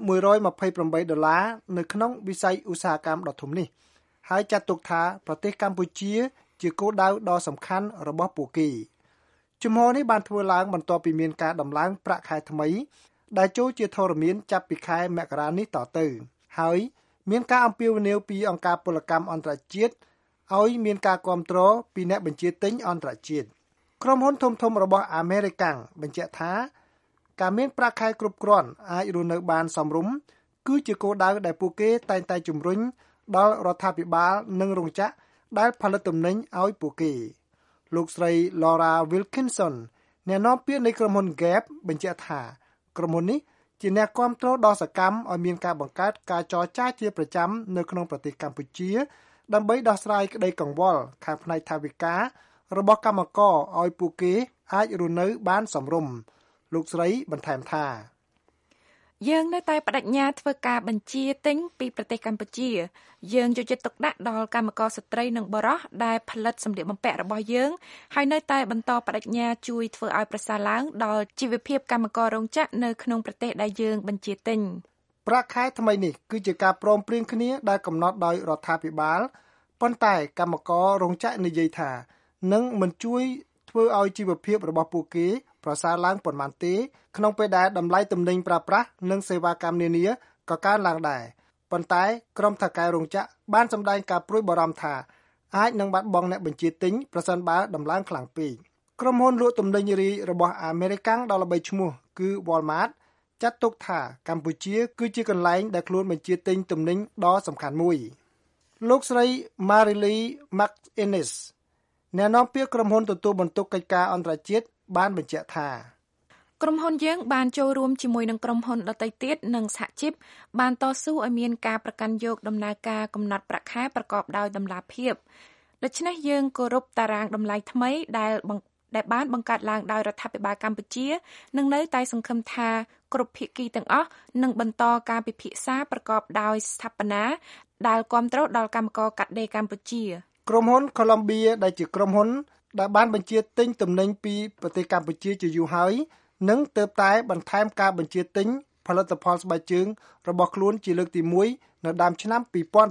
$128នៅក្នុងវិស័យឧស្សាហកម្មដ៏ធំនេះហើយចាត់ទុកថាប្រទេសកម្ពុជាជាគោលដៅដ៏សំខាន់របស់ពួកគេជំហរនេះបានធ្វើឡើងបន្ទាប់ពីមានការដំឡើងប្រាក់ខែថ្មីដែលចូលជាធរមានចាប់ពីខែមករានេះតទៅហើយមានការអំពាវនាវពីអង្គការពលកម្មអន្តរជាតិឲ្យមានការគាំទ្រពីអ្នកបញ្ជាទិញអន្តរជាតិក្រុមហ៊ុនធំៗរបស់អាមេរិកបញ្ជាក់ថាការមានប្រាក់ខែគ្រប់គ្រាន់អាចរស់នៅបានសមរម្យគឺជាគោលដៅដែលពួកគេតែងតែជំរុញដល់រដ្ឋាភិបាលនិងរោងចក្រដែលផលិតទំនិញឲ្យពួកគេលោកស្រី Laura Wilkinson អ្នកនាំពាក្យនៃក្រុមហ៊ុន Gap បញ្ជាក់ថាក្រុមហ៊ុននេះជាអ្នកគាំទ្រដ៏សកម្មឲ្យមានការបង្កើតការចរចាជាប្រចាំនៅក្នុងប្រទេសកម្ពុជាដើម្បីដោះស្រាយក្តីកង្វល់ខាងផ្នែកថវិការបស់កម្មករឲ្យពួកគេអាចរស់នៅបានសមរម្យលោកស្រីបន្ថែមថាយើងនៅតែបដិញ្ញាធ្វើការបញ្ជាទិញពីប្រទេសកម្ពុជាយើងយកចិត្តទុកដាក់ដល់កម្មករស្ត្រីនិងបុរសដែលផលិតសម្លៀកបំពាក់របស់យើងហើយនៅតែបន្តបដិញ្ញាជួយធ្វើឲ្យប្រសើរឡើងដល់ជីវភាពកម្មកររោងចក្រនៅក្នុងប្រទេសដែលយើងបញ្ជាទិញប្រាក់ខែថ្មីនេះគឺជាការព្រមព្រៀងគ្នាដែលកំណត់ដោយរដ្ឋាភិបាលប៉ុន្តែកម្មកររោងចក្រនិយាយថានឹងមិនជួយធ្វើឲ្យជីវភាពរបស់ពួកគេប្រសើរឡើងប៉ុន្មានទេក្នុងពេលដែលតម្លៃទំនិញប្រើប្រាស់និងសេវាកម្មនានាក៏កើនឡើងដែរប៉ុន្តែក្រុមថៅកែរោងចក្របានសម្ដែងការព្រួយបារម្ភថាអាចនឹងបាត់បង់អ្នកបញ្ជាទិញប្រសិនបើដំឡើងខ្លាំងពេកក្រុមហ៊ុនលក់ទំនិញរីរបស់អាមេរិកដ៏ល្បីឈ្មោះគឺ Walmart ចាត់ទុកថាកម្ពុជាគឺជាកន្លែងដែលខ្លួនបញ្ជាទិញទំនិញដ៏សំខាន់មួយលោកស្រី Marily McInnes អ្នកនាំពាក្យក្រុមហ៊ុនទទួលបន្ទុកកិច្ចការអន្តរជាតិបានបញ្ជាក់ថាក្រុមហ៊ុនយើងបានចូលរួមជាមួយនឹងក្រុមហ៊ុនដទៃទៀតនិងសហជីពបានតស៊ូឲ្យមានការប្រកាន់យកដំណើរការកំណត់ប្រាក់ខែប្រកបដោយតម្លាភាពដូច្នេះយើងគោរពតារាងតម្លៃថ្មីដែលបានបង្កើតឡើងដោយរដ្ឋាភិបាលកម្ពុជានិងនៅតែសង្ឃឹមថាគ្រប់ភាគីទាំងអស់នឹងបន្តការពិភាក្សាប្រកបដោយស្ថាបនាដែលគាំទ្រដល់កម្មករកាត់ដេរកម្ពុជាក្រុមហ៊ុន Columbia ដែលជាក្រុមហ៊ុនដែលបានបញ្ជាទិញទំនិញពីប្រទេសកម្ពុជាជាយូរហើយនិងទើបតែបន្ថែមការបញ្ជាទិញផលិតផលស្បែកជើងរបស់ខ្លួនជាលើកទី1នៅដើមឆ្នាំ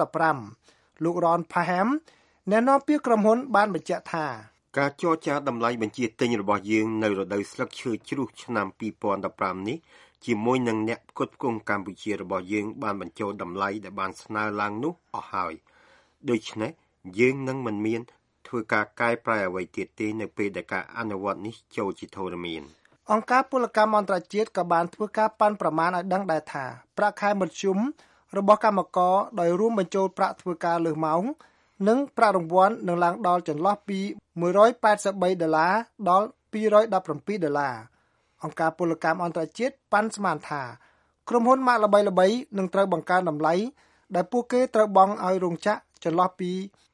2015លោក Ron Parham អ្នកនាំពាក្យក្រុមហ៊ុនបានបញ្ជាក់ថាការចរចាតម្លៃបញ្ជាទិញរបស់យើងនៅរដូវស្លឹកឈើជ្រុះឆ្នាំ2015នេះជាមួយនឹងអ្នកផ្គត់ផ្គង់កម្ពុជារបស់យើងបានបញ្ចូលតម្លៃដែលបានស្នើឡើងនោះអស់ហើយដូច្នេះយើងនឹងមិនមានធ្វើការកែប្រែអ្វីទៀតទេនៅពេលដែលការអនុវត្តនេះចូលជាធរមានអង្គការពលកម្មអន្តរជាតិក៏បានធ្វើការប៉ាន់ប្រមាណឲ្យដឹងដែរថាប្រាក់ខែមធ្យមរបស់កម្មករដោយរួមបញ្ចូលប្រាក់ធ្វើការលើសម៉ោងនិងប្រាក់រង្វាន់នឹងឡើងដល់ចន្លោះពី$183ដល់$217អង្គការពលកម្មអន្តរជាតិប៉ាន់ស្មានថាក្រុមហ៊ុនម៉ាកល្បីៗនឹងត្រូវបង្កើនតម្លៃដែលពួកគេត្រូវបង់ឲ្យរោងចក្រចន្លោះពី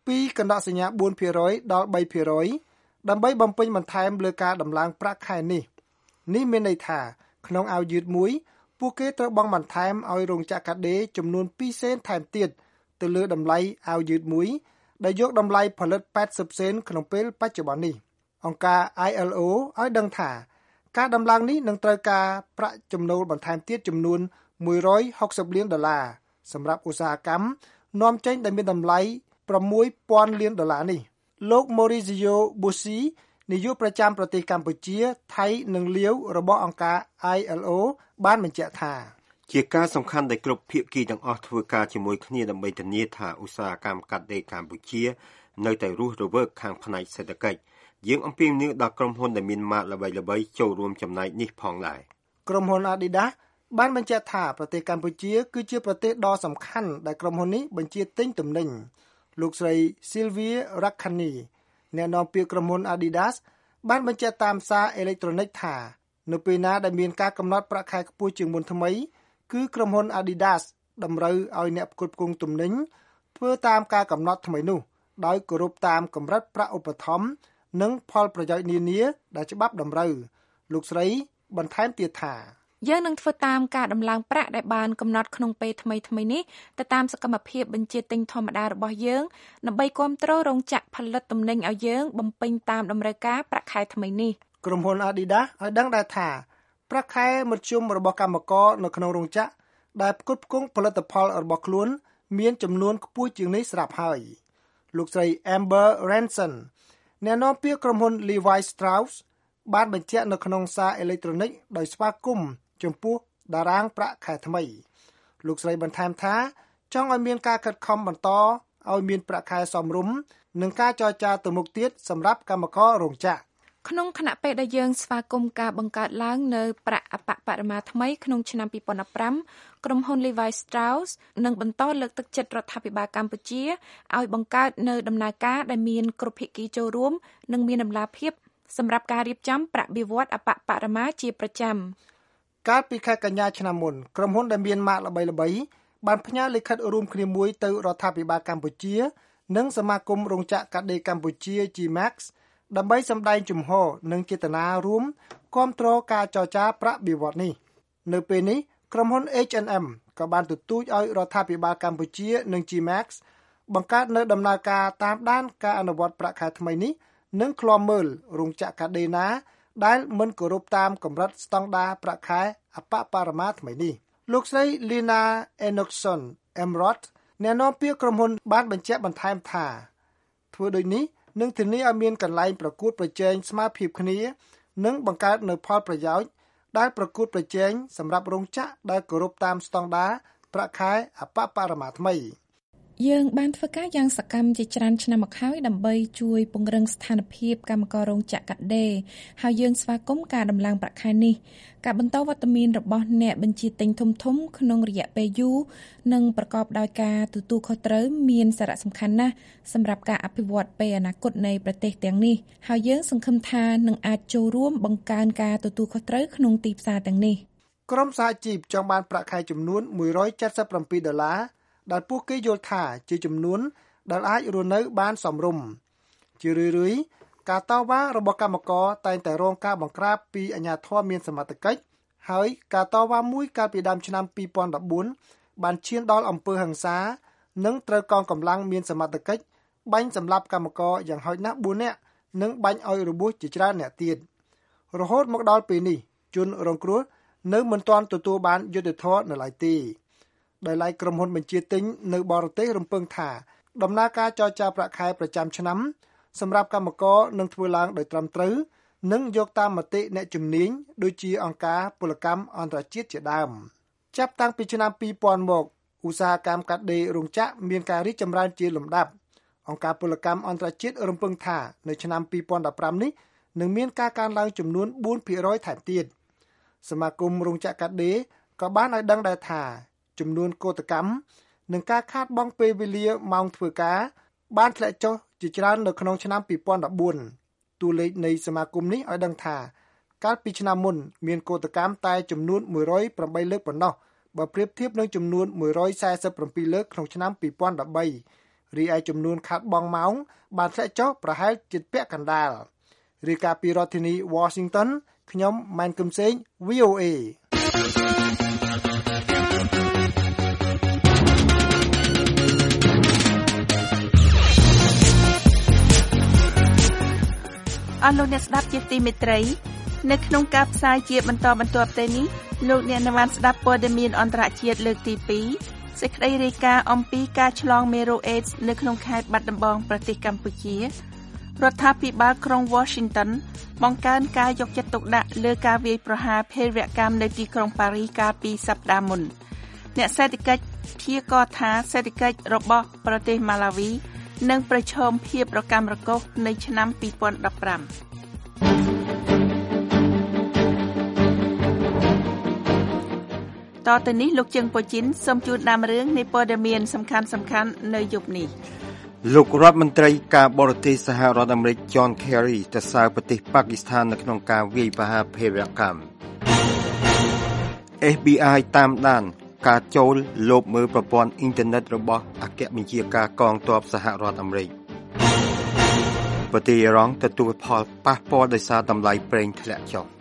2.4% ដល់ 3% ដើម្បីបំពេញបន្ថែមលើការដំឡើងប្រាក់ខែនេះមានន័យថាក្នុងអាវយឺតមួយពួកគេត្រូវបង់បន្ថែមឲ្យរោងចក្រកាត់ដេរចំនួន2សេនថែមទៀតទៅលើតម្លៃអាវយឺតមួយដែលយកតម្លៃផលិត80សេនក្នុងពេលបច្ចុប្បន្ននេះអង្គការ ILO ឲ្យដឹងថាការដំឡើងនេះនឹងត្រូវការប្រាក់ចំណូលបន្ថែមទៀតចំនួន$160 លានសម្រាប់ឧស្សាហកម្មនាំចេញដែលមានតម្លៃ$6,000 លាននេះលោក Maurizio Bussi នាយកប្រចាំប្រទេសកម្ពុជាថៃនិងលាវរបស់អង្គការ ILO បានបញ្ជាក់ថាជាការសំខាន់ដែលគ្រប់ភាគីទាំងអស់ធ្វើការជាមួយគ្នាដើម្បីធានាថាឧស្សាហកម្មកាត់ដេរកម្ពុជានៅតែរស់រវើកខាងផ្នែកសេដ្ឋកិច្ចយើងអំពាវនាវដល់ក្រុមហ៊ុនដែលមានម៉ាកល្បីៗចូលរួមចំណែកនេះផងដែរក្រុមហ៊ុន Adidas បានបញ្ជាក់ថាប្រទេសកម្ពុជាគឺជាប្រទេសដ៏សំខាន់ដែលក្រុមហ៊ុននេះបញ្ជាទិញទំនិញលោកស្រី Sylvia Rakhani អ្នកនាំពាក្យក្រុមហ៊ុន Adidas បានបញ្ជាក់តាមសារអេឡិចត្រូនិកថានៅពេលណាដែលមានការកំណត់ប្រាក់ខែខ្ពស់ជាងមុនថ្មីគឺក្រុមហ៊ុន Adidas តម្រូវឲ្យអ្នកផ្គត់ផ្គង់ទំនិញធ្វើតាមការកំណត់ថ្មីនោះដោយគោរពតាមកម្រិតប្រាក់ឧបត្ថម្ភនិងផលប្រយោជន៍នានាដែលច្បាប់តម្រូវលោកស្រីបន្ថែមទៀតថាយើងនឹងធ្វើតាមការដំឡើងប្រាក់ដែលបានកំណត់ក្នុងពេលថ្មីៗនេះទៅតាមសកម្មភាពបញ្ជាទិញធម្មតារបស់យើងដើម្បីគាំទ្ររោងចក្រផលិតទំនិញឲ្យយើងបំពេញតាមតម្រូវការប្រាក់ខែថ្មីនេះក្រុមហ៊ុន Adidas ឲ្យដឹងដែរថាប្រាក់ខែមធ្យមរបស់កម្មករនៅក្នុងរោងចក្រដែលផ្គត់ផ្គង់ផលិតផលរបស់ខ្លួនមានចំនួនខ្ពស់ជាងនេះស្រាប់ហើយលោកស្រី Amber Ranson អ្នកនាំពាក្យក្រុមហ៊ុន Levi Strauss បានបញ្ជាក់នៅក្នុងសារអេឡិចត្រូនិកដោយស្វាគមន៍ចំពោះតារាងប្រាក់ខែថ្មីលោកស្រីបន្ថែមថាចង់ឲ្យមានការខិតខំបន្តឲ្យមានប្រាក់ខែសមរម្យនិងការចរចាទៅមុខទៀតសម្រាប់កម្មកររោងចក្រក្នុងខណៈពេលដែលយើងស្វាគមន៍ការបង្កើតឡើងនៅប្រាក់អបបរមាថ្មីក្នុងឆ្នាំ2015ក្រុមហ៊ុន Levi Strauss នឹងបន្តលើកទឹកចិត្តរដ្ឋាភិបាលកម្ពុជាឲ្យបង្កើតនៅដំណើរការដែលមានគ្រប់ភាគីចូលរួមនិងមានតម្លាភាពសម្រាប់ការរៀបចំប្រាក់បៀវត្សអបបរមាជាប្រចាំកាលពីខែកញ្ញាឆ្នាំមុនក្រុមហ៊ុនដែលមានម៉ាកល្បីៗបានផ្ញើលិខិតរួមគ្នាមួយទៅរដ្ឋាភិបាលកម្ពុជានិងសមាគមរោងចក្រកាត់ដេរកម្ពុជា GMAX ដើម្បីសម្ដែងជំហរនិងចេតនារួមគាំទ្រការចរចាប្រាក់បៀវត្សនេះនៅពេលនេះក្រុមហ៊ុន H&M ក៏បានទទូចឲ្យរដ្ឋាភិបាលកម្ពុជានិង GMAX បង្កើតនៅដំណើរការតាមដានការអនុវត្តប្រាក់ខែថ្មីនេះនិងឃ្លាំមើលរោងចក្រកាត់ដេរណាដែលមិនគោរពតាមកម្រិតស្តង់ដារប្រាក់ខែអបបរមាថ្មីនេះលោកស្រី Lina Enochson Emrod អ្នកនាំពាក្យក្រុមហ៊ុនបានបញ្ជាក់បន្ថែមថាធ្វើដូចនេះនឹងធានាឲ្យមានកន្លែងប្រកួតប្រជែងស្មើភាពគ្នានិងបង្កើតនូវផលប្រយោជន៍ដែលប្រកួតប្រជែងសម្រាប់រោងចក្រដែលគោរពតាមស្តង់ដារប្រាក់ខែអបបរមាថ្មីយើងបានធ្វើការយ៉ាងសកម្មជាច្រើនឆ្នាំមកហើយដើម្បីជួយពង្រឹងស្ថានភាពកម្មកររោងចក្រកាត់ដេរហើយយើងស្វាគមន៍ការដំឡើងប្រាក់ខែនេះការបន្តវត្តមានរបស់អ្នកបញ្ជាទិញធំក្នុងរយៈពេលយូរនិងប្រកបដោយការទទួលខុសត្រូវមានសារៈសំខាន់ណាស់សម្រាប់ការអភិវឌ្ឍពេលអនាគតនៃប្រទេសទាំងនេះហើយយើងសង្ឃឹមថានឹងអាចចូលរួមបង្កើនការទទួលខុសត្រូវក្នុងទីផ្សារទាំងនេះក្រុមសហជីពចង់បានប្រាក់ខែចំនួន$177ដែលពួកគេយល់ថាជាចំនួនដែលអាចរស់នៅបានសមរម្យជារឿយៗការតវ៉ារបស់កម្មករតែងតែរងការបង្ក្រាបពីអាជ្ញាធរមានសមត្ថកិច្ចហើយការតវ៉ាមួយកាលពីដើមឆ្នាំ2014បានឈានដល់អំពើហិង្សានិងត្រូវកងកម្លាំងមានសមត្ថកិច្ចបាញ់សម្លាប់កម្មករយ៉ាងហោចណាស់4នាក់និងបាញ់ឲ្យរបួសជាច្រើនអ្នកទៀតរហូតមកដល់ពេលនេះជនរងគ្រោះនៅមិនទាន់ទទួលបានយុត្តិធម៌នៅឡើយទេដោយឡែកក្រុមហ៊ុនបញ្ជាទិញនៅបរទេសរំពឹងថាដំណើរការចរចាប្រាក់ខែប្រចាំឆ្នាំសម្រាប់កម្មករនឹងធ្វើឡើងដោយត្រឹមត្រូវនិងយកតាមមតិអ្នកជំនាញដូចជាអង្គការពលកម្មអន្តរជាតិជាដើមចាប់តាំងពីឆ្នាំ2000មកឧស្សាហកម្មកាត់ដេររោងចក្រមានការរីកចម្រើនជាលំដាប់អង្គការពលកម្មអន្តរជាតិរំពឹងថានៅឆ្នាំ2015នេះនឹងមានការកើនឡើងចំនួន 4% ថែមទៀតសមាគមរោងចក្រកាត់ដេរក៏បានឲ្យដឹងដែរថាចំនួនកោតកម្មនិងការខាតបង់ពេលវេលាម៉ោងធ្វើការបានធ្លាក់ចុះជាច្រើននៅក្នុងឆ្នាំ2014តួលេខនៃសមាគមនេះឲ្យដឹងថាកាលពីឆ្នាំមុនមានកោតកម្មតែចំនួន108លើកប៉ុណ្ណោះបើប្រៀបធៀបនឹងចំនួន147លើកក្នុងឆ្នាំ2013រីឯចំនួនខាតបង់ម៉ោងបានធ្លាក់ចុះប្រហែលជិតពាក់កណ្ដាលរាយការណ៍ពីរដ្ឋធានី Washington ខ្ញុំម៉ែនគឹមសេង VOA អស់លោកអ្នកស្ដាប់ជាទីមេត្រីនៅក្នុងការផ្សាយជាបន្តបន្ទាប់ទៅនេះលោកអ្នកនឹងបានស្ដាប់ព័ត៌មានអន្តរជាតិលើកទី2សេចក្តីរាយការណ៍អំពីការឆ្លងមេរោគអេដស៍នៅក្នុងខេត្តបាត់ដំបងប្រទេសកម្ពុជារដ្ឋាភិបាលក្រុង Washington បង្កើនការយកចិត្តទុកដាក់លើការវាយប្រហារភេរវកម្មនៅទីក្រុងប៉ារីសកាលពីសប្តាហ៍មុនអ្នកសេដ្ឋកិច្ចព្យាករណ៍ថាសេដ្ឋកិច្ចរបស់ប្រទេសម៉ាឡាវីនឹងប្រឈមភាពរកាំរកូសនៅឆ្នាំ2015តទៅនេះលោកជើងប៉ូជីនសូមជូនដើមរឿងនៃព័ត៌មានសំខាន់ៗនៅយប់នេះលោករដ្ឋមន្ត្រីការបរទេសសហរដ្ឋអាមេរិក John Kerry ទៅសើប្រទេសប៉ាគីស្ថាននៅក្នុងការវាយប្រហារភេរវកម្ម FBI តាមដានការចូលលបមើលប្រព័ន្ធអ៊ីនធឺណិតរបស់អគ្គបញ្ជាការកងទ័ពសហរដ្ឋអាមេរិកប្រទេសអ៊ីរ៉ង់ទទួលផលប៉ះពាល់ដោយសារតម្លៃប្រេងធ្លាក់ចុះ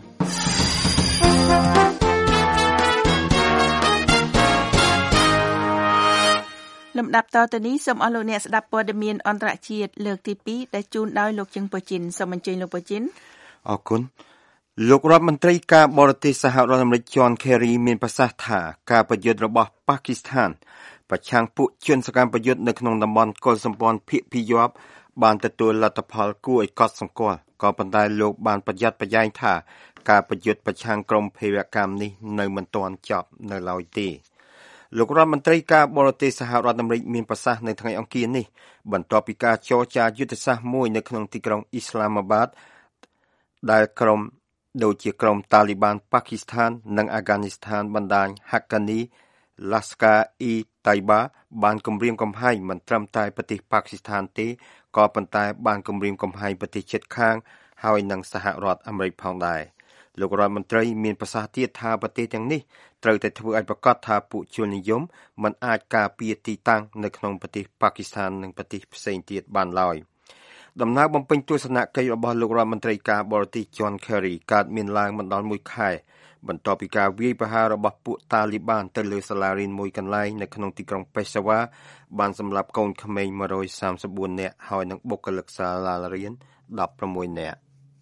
លំដាប់តទៅនេះសូមអស់លោកអ្នកស្ដាប់ព័ត៌មានអន្តរជាតិលើកទី2ដែលជូនដោយលោកជឹងប៉ូជីនសូមអញ្ជើញលោកប៉ូជីនអរគុណលោករដ្ឋមន្ត្រីការបរទេសសហរដ្ឋអាមេរិក John Kerry មានប្រសាសន៍ថាការប្រយុទ្ធរបស់ប៉ាគីស្ថានប្រឆាំងពួកជនសកម្មប្រយុទ្ធនៅក្នុងតំបន់កុលសម្ព័ន្ធភាគពីរយប់បានទទួលលទ្ធផលគួរឲ្យកត់សម្គាល់ក៏ប៉ុន្តែលោកបានប្រយ័ត្នប្រយែងថាការប្រយុទ្ធប្រឆាំងក្រុមភេរវកម្មនេះនៅមិនទាន់ចប់នៅឡើយទេលោករដ្ឋមន្ត្រីការបរទេសសហរដ្ឋអាមេរិកមានប្រសាសន៍នៅថ្ងៃអង្គារនេះបន្ទាប់ពីការចរចាយុទ្ធសាស្ត្រមួយនៅក្នុងទីក្រុងអ៊ីស្លាមាបាតដែលក្រុមដូចជាក្រុមតាលីបានប៉ាគីស្ថាននិងអាហ្គានីស្ថានបណ្ដាញ Haqqani Lashkar-e-Taiba បានគំរាមកំហែងមិនត្រឹមតែប្រទេសប៉ាគីស្ថានទេក៏ប៉ុន្តែបានគំរាមកំហែងប្រទេសជិតខាងហើយនិងសហរដ្ឋអាមេរិកផងដែរលោករដ្ឋមន្ត្រីមានប្រសាសន៍ទៀតថាប្រទេសទាំងនេះត្រូវតែធ្វើឲ្យប្រកាសថាពួកជននិយមមិនអាចការពារទីតាំងនៅក្នុងប្រទេសប៉ាគីស្ថាននិងប្រទេសផ្សេងទៀតបានឡើយដំណើរបំពេញទស្សនកិច្ចរបស់លោករដ្ឋមន្ត្រីការបរទេស John Kerry កើតមានឡើងមិនដល់មួយខែបន្ទាប់ពីការវាយប្រហាររបស់ពួកតាលីបានទៅលើសាលារៀនមួយកន្លែងនៅក្នុងទីក្រុង Peshawar បានសម្លាប់កូនក្មេង134នាក់ហើយនិងបុគ្គលិកសាលារៀន16នាក់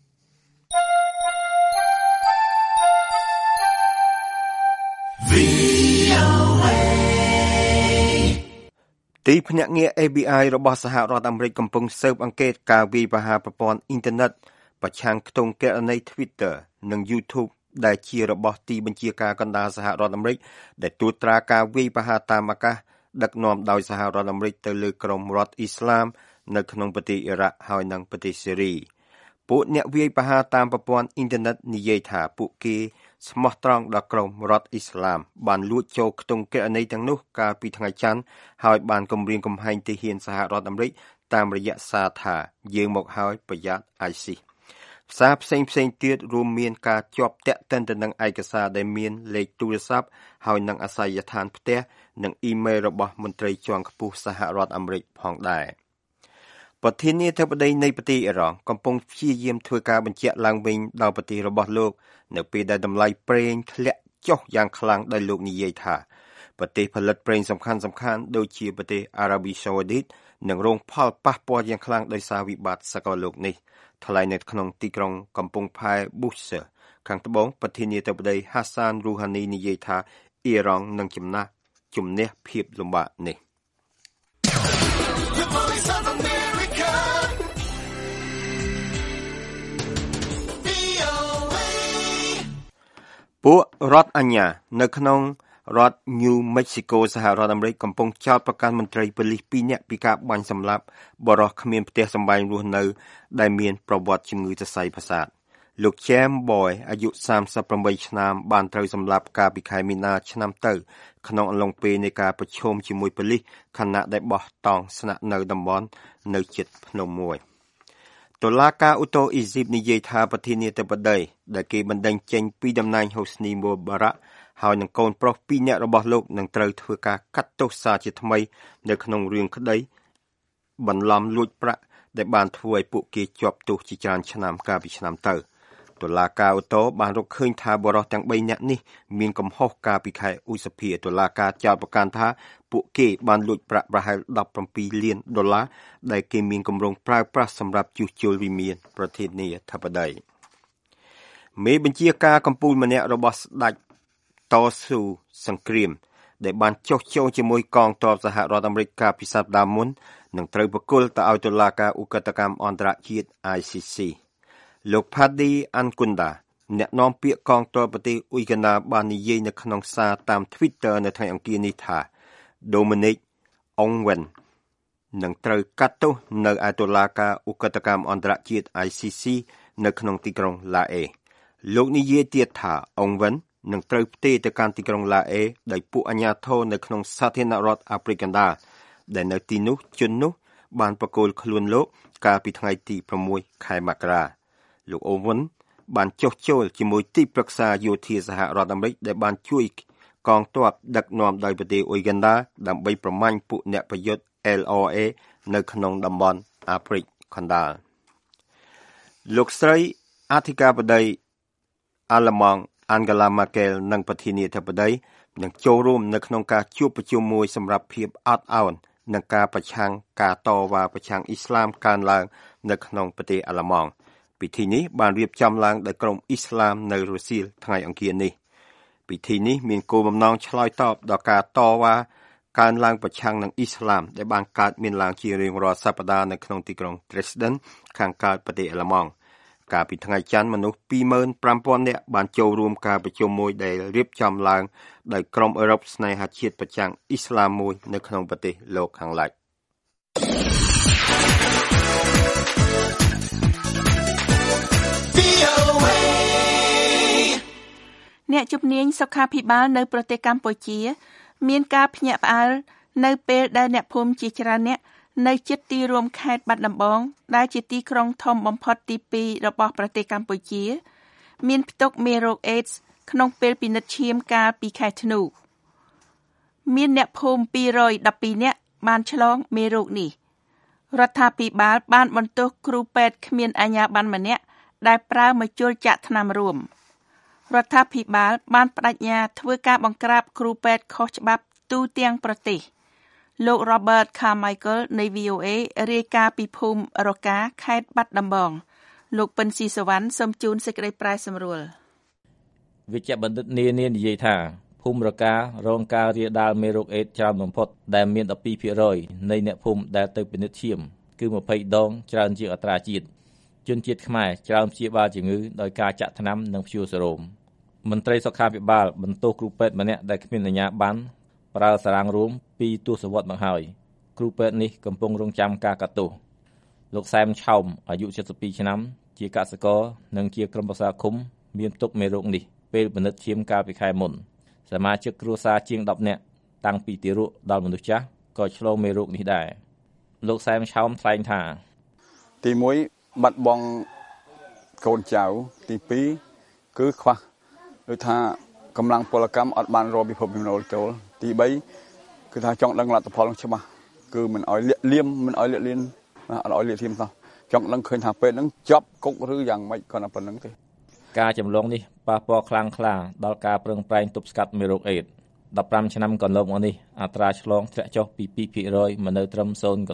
ទីភ្នាក់ងារ FBI របស់សហរដ្ឋអាមេរិកកំពុងស៊ើបអង្កេតការវាយប្រហារប្រព័ន្ធអ៊ីនធឺណិតប្រឆាំងខ្ទង់គណនី Twitter និង YouTube ដែលជារបស់ទីបញ្ជាការកណ្ដាលសហរដ្ឋអាមេរិកដែលត្រួតត្រាការវាយប្រហារតាមអាកាសដឹកនាំដោយសហរដ្ឋអាមេរិកទៅលើក្រុមរដ្ឋអ៊ីស្លាមនៅក្នុងប្រទេសអ៊ីរ៉ាក់ហើយនិងប្រទេសសេរីពួកអ្នកវាយប្រហារតាមប្រព័ន្ធអ៊ីនធឺណិតនិយាយថាពួកគេស្មោះត្រង់ដល់ក្រុមរដ្ឋអ៊ីស្លាមបានលួចចូលខ្ទង់គណនីទាំងនោះកាលពីថ្ងៃច័ន្ទហើយបានគំរាមកំហែងទាហានសហរដ្ឋអាមេរិកតាមរយៈសារថាយើងមកហើយប្រយ័ត្ន ISIS សារផ្សេងទៀតរួមមានការជាប់ទាក់ទិនទៅនឹងឯកសារដែលមានលេខទូរស័ព្ទហើយនិងអាសយដ្ឋានផ្ទះនិងអ៊ីមែលរបស់មន្ត្រីជាន់ខ្ពស់សហរដ្ឋអាមេរិកផងដែរប្រធានាធិបតីនៃប្រទេសអ៊ីរ៉ង់កំពុងព្យាយាមធ្វើការបញ្ជាក់ឡើងវិញដល់ប្រទេសរបស់លោកនៅពេលដែលតម្លៃប្រេងធ្លាក់ចុះយ៉ាងខ្លាំងដោយលោកនិយាយថាប្រទេសផលិតប្រេងសំខាន់ដូចជាប្រទេសអារ៉ាប៊ីសាអូឌីតនឹងរងផលប៉ះពាល់យ៉ាងខ្លាំងដោយសារវិបត្តិសកលលោកនេះថ្លែងនៅក្នុងទីក្រុងកំពង់ផែ Bushehr ខាងត្បូងប្រធានាធិបតី Hassan Rouhani និយាយថាអ៊ីរ៉ង់នឹងជំនះភាពលំបាកនេះពួករដ្ឋអាជ្ញានៅក្នុងរដ្ឋ New Mexico សហរដ្ឋអាមេរិកកំពុងចោទប្រកាន់មន្ត្រីប៉ូលីស2នាក់ពីការបាញ់សម្លាប់បុរសគ្មានផ្ទះសម្បែងរស់នៅដែលមានប្រវត្តិជំងឺសរសៃប្រសាទលោក James Boy អាយុ38ឆ្នាំបានត្រូវសម្លាប់កាលពីខែមីនាឆ្នាំទៅក្នុងអំឡុងពេលនៃការប្រឈមជាមួយប៉ូលីសខណៈដែលបោះតង់ស្នាក់នៅតំបន់នៅជិតភ្នំមួយតុលាការឧត្តរអ៊ីស៊ីបនិយាយថាប្រធានាធិបតីដែលគេបណ្តេញចេញពីតំណែង Hosni Mubarak ហើយនឹងកូនប្រុស2នាក់របស់លោកនឹងត្រូវធ្វើការកាត់ទោសសារជាថ្មីនៅក្នុងរឿងក្តីបន្លំលួចប្រាក់ដែលបានធ្វើឲ្យពួកគេជាប់ទោសជាច្រើនឆ្នាំកាលពីឆ្នាំទៅតុលាការឧត្តរបានរកឃើញថាបុរសទាំង3នាក់នេះមានកំហុសកាលពីខែឧសភាតុលាការចោទប្រកាន់ថាពួកគេបានលួចប្រាក់ប្រហែល$17 លានដែលគេមានគម្រោងប្រើប្រាស់សម្រាប់ជួសជុលវិមានប្រធានាធិបតីមេបញ្ជាការកំពូលម្នាក់របស់ស្ដេចតស៊ូសង្គ្រាមដែលបានចុះចូលជាមួយកងទ័ពសហរដ្ឋអាមេរិកកាលពីសប្តាហ៍មុននឹងត្រូវប្រគល់ទៅឲ្យតុលាការឧក្រិដ្ឋកម្មអន្តរជាតិ ICC លោក Paddy Ankunda អ្នកនាំពាក្យកងទ័ពប្រទេសអ៊ុយហ្គាណាបាននិយាយនៅក្នុងសារតាម Twitter នៅថ្ងៃអង្គារនេះថា Dominic Ongwen នឹងត្រូវកាត់ទោសនៅឯតុលាការឧក្រិដ្ឋកម្មអន្តរជាតិ ICC នៅក្នុងទីក្រុងឡាអេលោកនិយាយទៀតថា Ongwen នឹងត្រូវផ្ទេរទៅកាន់ទីក្រុងឡាអេដោយពួកអាជ្ញាធរនៅក្នុងសាធារណរដ្ឋអាហ្វ្រិកកណ្ដាលដែលនៅទីនោះជននោះបានប្រគល់ខ្លួនលោកកាលពីថ្ងៃទី6ខែមករាលោក Ongwen បានចុះចូលជាមួយទីប្រឹក្សាយោធាសហរដ្ឋអាមេរិកដែលបានជួយកងទ័ពដឹកនាំដោយប្រទេសអ៊ុយហ្គាណាដើម្បីប្រមាញ់ពួកអ្នកប្រយុទ្ធ LRA នៅក្នុងតំបន់អាហ្វ្រិកកណ្ដាលលោកស្រីអធិការបតីអាល្លឺម៉ង់ Angela Merkel និងប្រធានាធិបតីនឹងចូលរួមនៅក្នុងការជួបប្រជុំមួយសម្រាប់ភាពអត់ឱននឹងការប្រឆាំងការតវ៉ាប្រឆាំងអ៊ីស្លាមកើនឡើងនៅក្នុងប្រទេសអាល្លឺម៉ង់ពិធីនេះបានរៀបចំឡើងដោយក្រុមអ៊ីស្លាមនៅរុស្ស៊ីថ្ងៃអង្គារនេះពិធីនេះមានគោលបំណងឆ្លើយតបដល់ការតវ៉ាកើនឡើងប្រឆាំងនឹងអ៊ីស្លាមដែលបានកើតមានឡើងជារៀងរាល់សប្តាហ៍នៅក្នុងទីក្រុង Dresden ខាងកើតប្រទេសអាល្លឺម៉ង់កាលពីថ្ងៃច័ន្ទមនុស្ស 25,000 នាក់បានចូលរួមការប្រជុំមួយដែលរៀបចំឡើងដោយក្រុមអឺរ៉ុបស្នេហាជាតិប្រឆាំងអ៊ីស្លាមមួយនៅក្នុងប្រទេសលោកខាងលិចអ្នកជំនាញសុខាភិបាលនៅប្រទេសកម្ពុជាមានការភ្ញាក់ផ្អើលនៅពេលដែលអ្នកភូមិជាច្រើនអ្នកនៅជិតទីរួមខេត្តបាត់ដំបងដែលជាទីក្រុងធំបំផុតទី2របស់ប្រទេសកម្ពុជាមានផ្ទុកមេរោគអេដស៍ក្នុងពេលពិនិត្យឈាមកាលពីខែធ្នូមានអ្នកភូមិ212នាក់បានឆ្លងមេរោគនេះរដ្ឋាភិបាលបានបន្ទោសគ្រូពេទ្យគ្មានអាជ្ញាប័ណ្ណម្នាក់ដែលប្រើម្ជុលចាក់ថ្នាំរួមរដ្ឋាភិបាលបានបដិញ្ញាធ្វើការបង្ក្រាបគ្រូពេទ្យខុសច្បាប់ទូទាំងប្រទេសលោក Robert Carmichael នៃ VOA រាយការណ៍ពីភូមិរកាខេត្តបាត់ដំបងលោកពិនស៊ីសវណ្ណសូមជូនសេចក្តីប្រែសម្រួលវិជ្ជបណ្ឌិតនានានិយាយថាភូមិរការងការរាលដាលមេរោគអេដស៍ច្រើនបំផុតដែលមាន 12% នៃអ្នកភូមិដែលទៅពិនិត្យឈាមគឺ20ដងច្រើនជាងអត្រាជាតិជនជាតិខ្មែរច្រើនព្យាបាលជំងឺដោយការចាក់ថ្នាំនិងព្យួរសេរ៉ូមមន្ត្រីសុខាភិបាលបន្ទោសគ្រូពេទ្យម្នាក់ដែលគ្មានអាជ្ញាប័ណ្ណប្រើសារ៉ាំងរួមពីទសវត្សរ៍មកហើយគ្រូពេទ្យនេះកំពុងរងចាំការកាត់ទោសលោកសែមឆោមអាយុ72ឆ្នាំជាកសិករនិងជាក្រុមប្រឹក្សាឃុំមានផ្ទុកមេរោគនេះពេលពិនិត្យឈាមកាលពីខែមុនសមាជិកគ្រួសារជាង10នាក់តាំងពីទារកដល់មនុស្សចាស់ក៏ឆ្លងមេរោគនេះដែរលោកសែមឆោមថ្លែងថាទី1បាត់បង់កូនចៅទី2គឺខ្វះដូចថាកម្លាំងពលកម្មអត់បានរកពិភពចំណូលចូលទី3គឺថាចង់ដឹងលទ្ធផលច្បាស់គឺមិនឲ្យលាក់លៀមមិនឲ្យលាក់លៀនអត់ឲ្យលាក់ធៀមសោះចង់ដឹងឃើញថាពេលហ្នឹងជាប់គុកឬយ៉ាងម៉េចក៏ប៉ុណ្្នឹងទេការចម្លងនេះប៉ះពាល់ខ្លាំងក្លាដល់ការប្រឹងប្រែងទប់ស្កាត់មេរោគអេដស៍15ឆ្នាំកន្លងមកនេះអត្រាឆ្លងធ្លាក់ចុះពី 2% មកនៅត្រឹម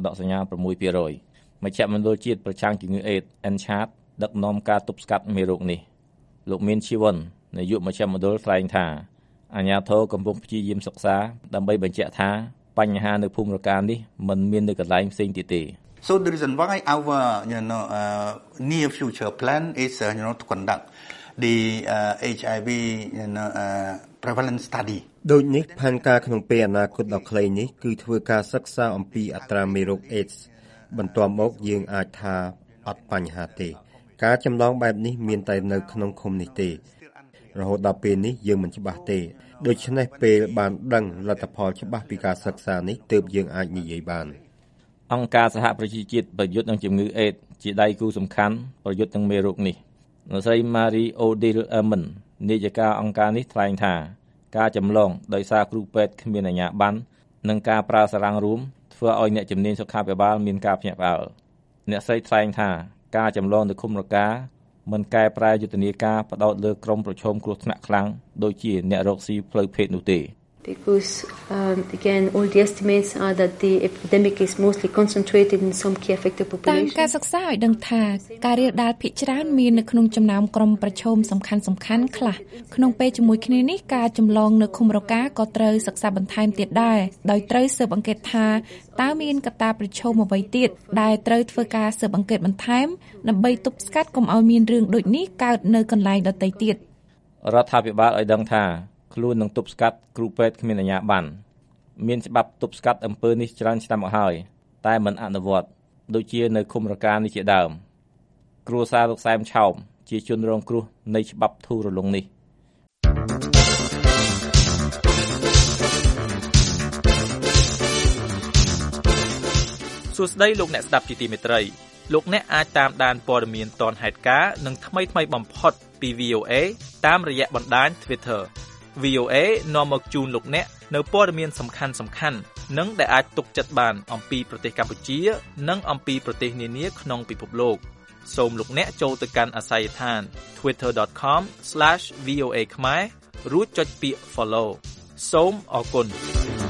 0.6% មជ្ឈមណ្ឌលជាតិប្រឆាំងជំងឺអេដស៍ NCHAT ដឹកនាំការទប់ស្កាត់មេរោគនេះលោកមានជីវ័ននាយកមជ្ឈមណ្ឌលថ្លែងថាអាជ្ញាធរកំពុងព្យាយាមសិក្សាដើម្បីបញ្ជាក់ថាបញ្ហានៅភូមិរកានេះមិនមាននៅកន្លែងផ្សេងទៀតទេ So the reason why our near future plan is to conduct the HIV prevalence study ដូចនេះផែនការក្នុងពេលអនាគតដ៏ខ្លីនេះគឺធ្វើការសិក្សាអំពីអត្រាមេរោគអេដស៍បន្ទាប់មកយើងអាចថាអត់បញ្ហាទេការចម្លងបែបនេះមានតែនៅក្នុងឃុំនេះទេរហូតដល់ពេលនេះយើងមិនច្បាស់ទេដូច្នេះពេលបានដឹងលទ្ធផលច្បាស់ពីការសិក្សានេះទើបយើងអាចនិយាយបានអង្គការសហប្រជាជាតិប្រយុទ្ធនឹងជំងឺអេដស៍ជាដៃគូសំខាន់ប្រយុទ្ធនឹងមេរោគនេះលោកស្រី Marie Odile Ehrman នាយិកាអង្គការនេះថ្លែងថាការចម្លងដោយសារគ្រូពេទ្យគ្មានអាជ្ញាប័ណ្ណនិងការប្រើសារ៉ាំងរួមធ្វើឲ្យអ្នកជំនាញសុខាភិបាលមានការភ្ញាក់ផ្អើលអ្នកស្រីថ្លែងថាការចម្លងនៅឃុំរកាមិនកែប្រែយុទ្ធនាការផ្ដោតលើក្រុមប្រឈមគ្រោះថ្នាក់ខ្លាំងដូចជាអ្នករកស៊ីផ្លូវភេទនោះទេ because again all the estimates are that the epidemic is mostly concentrated in some key affected populations តាមការសិក្សាឲ្យដឹងថាការរាលដាលភាគច្រើនមាននៅក្នុងចំណោមក្រុមប្រឈមសំខាន់ៗខ្លះក្នុងពេលជាមួយគ្នានេះការចម្លងនៅឃុំរកាក៏ត្រូវសិក្សាបន្ថែមទៀតដែរដោយត្រូវស៊ើបអង្កេតថាតើមានកត្តាប្រឈមអ្វីទៀតដែលត្រូវធ្វើការស៊ើបអង្កេតបន្ថែមដើម្បីទប់ស្កាត់កុំឲ្យមានរឿងដូចនេះកើតនៅកន្លែងដទៃទៀតរដ្ឋាភិបាលឲ្យដឹងថាខ្លួននឹងទប់ស្កាត់គ្រូពេទ្យគ្មានអាជ្ញាប័ណ្ណមានច្បាប់ទប់ស្កាត់អំពើនេះច្រើនឆ្នាំមកហើយតែមិនអនុវត្តដូចជានៅឃុំរកានេះជាដើមគ្រួសារលោកសែមឆោមជាជនរងគ្រោះនៃច្បាប់ធូររលុងនេះសួស្តីលោកអ្នកស្ដាប់ជាទីមេត្រីលោកអ្នកអាចតាមដានព័ត៌មានទាន់ហេតុការណ៍និងថ្មីៗបំផុតពី VOA តាមរយៈបណ្ដាញ Twitter VOA នាំមកជូនលោកអ្នកនៅព័ត៌មានសំខាន់ៗនិងដែលអាចទុកចិត្តបានអំពីប្រទេសកម្ពុជានិងអំពីប្រទេសនានាក្នុងពិភពលោកសូមលោកអ្នកចូលទៅកាន់អាស័យដ្ឋាន twitter.com/VOA ខ្មែររួចចុចពាក្យ Follow សូមអរគុណ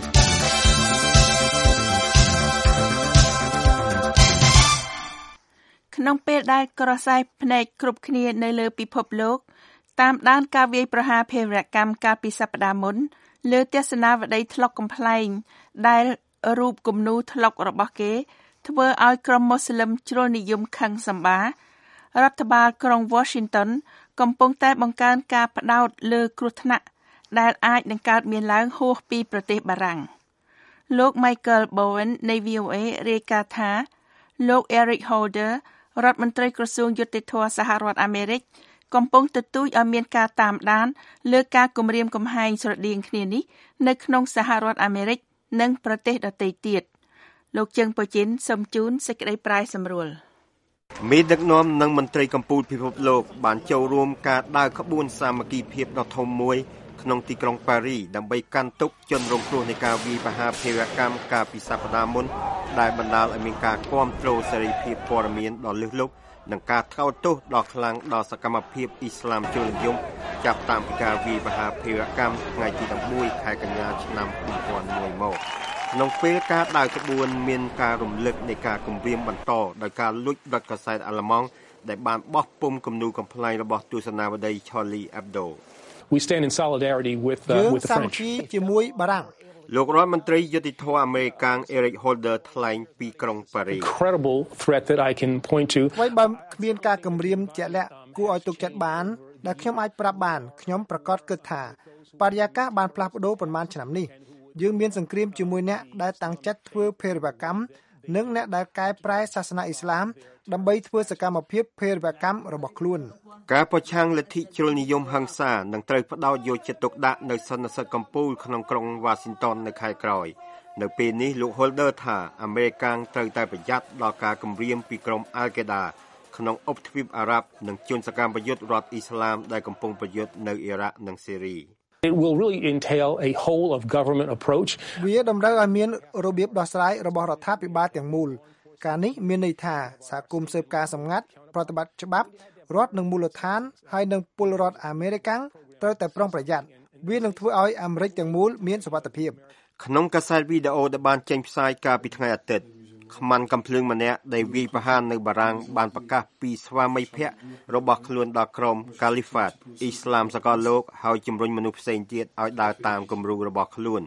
ក្នុងពេលដែលក្រសែភ្នែកគ្រប់គ្នានៅលើពិភពលោកតាមដានការវាយប្រហារភេរវកម្មកាលពីសប្តាហ៍មុនលើទស្សនាវដ្តីថ្លុកកំប្លែងដែលរូបគំនូរថ្លុករបស់គេធ្វើឲ្យក្រុមមូស្លឹមជ្រុលនិយមខឹងសម្បារដ្ឋបាលក្រុង Washington កំពុងតែបង្កើនការផ្ដោតលើគ្រោះថ្នាក់ដែលអាចនឹងកើតមានឡើងហួសពីប្រទេសបារាំងលោក Michael Bowen នៃ VOA រាយការណ៍ថាលោក Eric Holder រដ្ឋមន្ត្រីក្រសួងយុតិធម៌សហរដ្ឋអាមេរិកកំពុងទទូចឲ្យមានការតាមដានលើការគំរាមកំហែងស្រដៀងគ្នានេះនៅក្នុងសហរដ្ឋអាមេរិកនិងប្រទេសដទៃទៀតលោកជើងពជិនសូមជូនសេចក្តីប្រាយសម្រួលមេដឹកនាំនិងមន្ត្រីកម្ពុជាពិភពលោកបានចូលរួមការដើរក្បួនសាមគ្គីភាពដ៏ធំមួយក្នុងទីក្រុងប៉ារីដើម្បីកាន់ទុកជនរងគ្រោះនៃការវាយប្រហារភេរវកម្មកាលពីសប្តាហ៍មុនដែលបណ្ដាលឲ្យមានការគាំទ្រសេរីភាពព័ត៌មានដ៏លើសលប់និងការថ្កោលទោសដ៏ខ្លាំងដល់សកម្មភាពអ៊ីស្លាមជ្រុលនិយមចាប់តាំងពីការវាយប្រហារភេរវកម្មថ្ងៃទី11ខែកញ្ញាឆ្នាំ2001មកក្នុងពេលការដើរក្បួនមានការរំលឹកនៃការគំរាមបន្តដោយការលួចដុតកាសែតអាល្លឺម៉ង់ដែលបានបោះពុម្ពគំនូរកំប្លែងរបស់ទស្សនាវដ្តី Charlie Hebdo We stand in solidarity with the French ជាមួយបារាំងលោករដ្ឋមន្ត្រីយុតិធម៌អាមេរិក Eric Holder ថ្លែងពីក្រុងប៉ារី Incredible threat that I can point to ហើយបើគ្មានការគំរាមជាក់លាក់គួរឲ្យទុកចិត្តបានដែលខ្ញុំអាចប្រាប់បានខ្ញុំប្រកាសគិតថាបរិយាកាសបានផ្លាស់ប្ដូរប៉ុន្មានឆ្នាំនេះយើងមានសង្គ្រាមជាមួយអ្នកដែលតាំងចិត្តធ្វើភេរវកម្មនិងអ្នកដែលកែប្រែសាសនាអ៊ីស្លាមដើម្បីធ្វើសកម្មភាពភេរវកម្មរបស់ខ្លួនការប្រឆាំងលទ្ធិជ្រុលនិយមហិង្សានឹងត្រូវផ្ដោតយកចិត្តទុកដាក់នៅសន្និសីទកំពូលក្នុងក្រុង Washington នៅខែក្រោយនៅពេលនេះលោក Holder ថាអាមេរិកត្រូវតែប្រយ័ត្នដល់ការគំរាមពីក្រុម Al-Qaeda ក្នុងឧបទ្វីបអារ៉ាប់និងជនសកម្មយុទ្ធរដ្ឋអ៊ីស្លាមដែលកំពុងប្រយុទ្ធនៅអ៊ីរ៉ាក់និងស៊េរី It will really entail a whole of government approach វាតម្រូវឲ្យមានរបៀបដោះស្រាយរបស់រដ្ឋាភិបាលទាំងមូលការនេះមានន័យថាសហគមន៍ស៊ើបការសម្ងាត់ប្រតិបត្តិច្បាប់រដ្ឋនិងមូលដ្ឋានហើយនិងពលរដ្ឋអាមេរិកត្រូវតែប្រុងប្រយ័ត្នវានឹងធ្វើឲ្យអាមេរិកទាំងមូលមានសុវត្ថិភាពក្នុងកាសែតវីដេអូដែលបានចេញផ្សាយកាលពីថ្ងៃអាទិត្យខ្មាន់កំភ្លើងម្នាក់ដែលវាយប្រហារនៅបារាំងបានប្រកាសពីស្វាមីភក្តិរបស់ខ្លួនដល់ក្រុម Caliphate អ៊ីស្លាមសកលលោកហើយជំរុញមនុស្សផ្សេងទៀតឲ្យដើរតាមគំរូរបស់ខ្លួន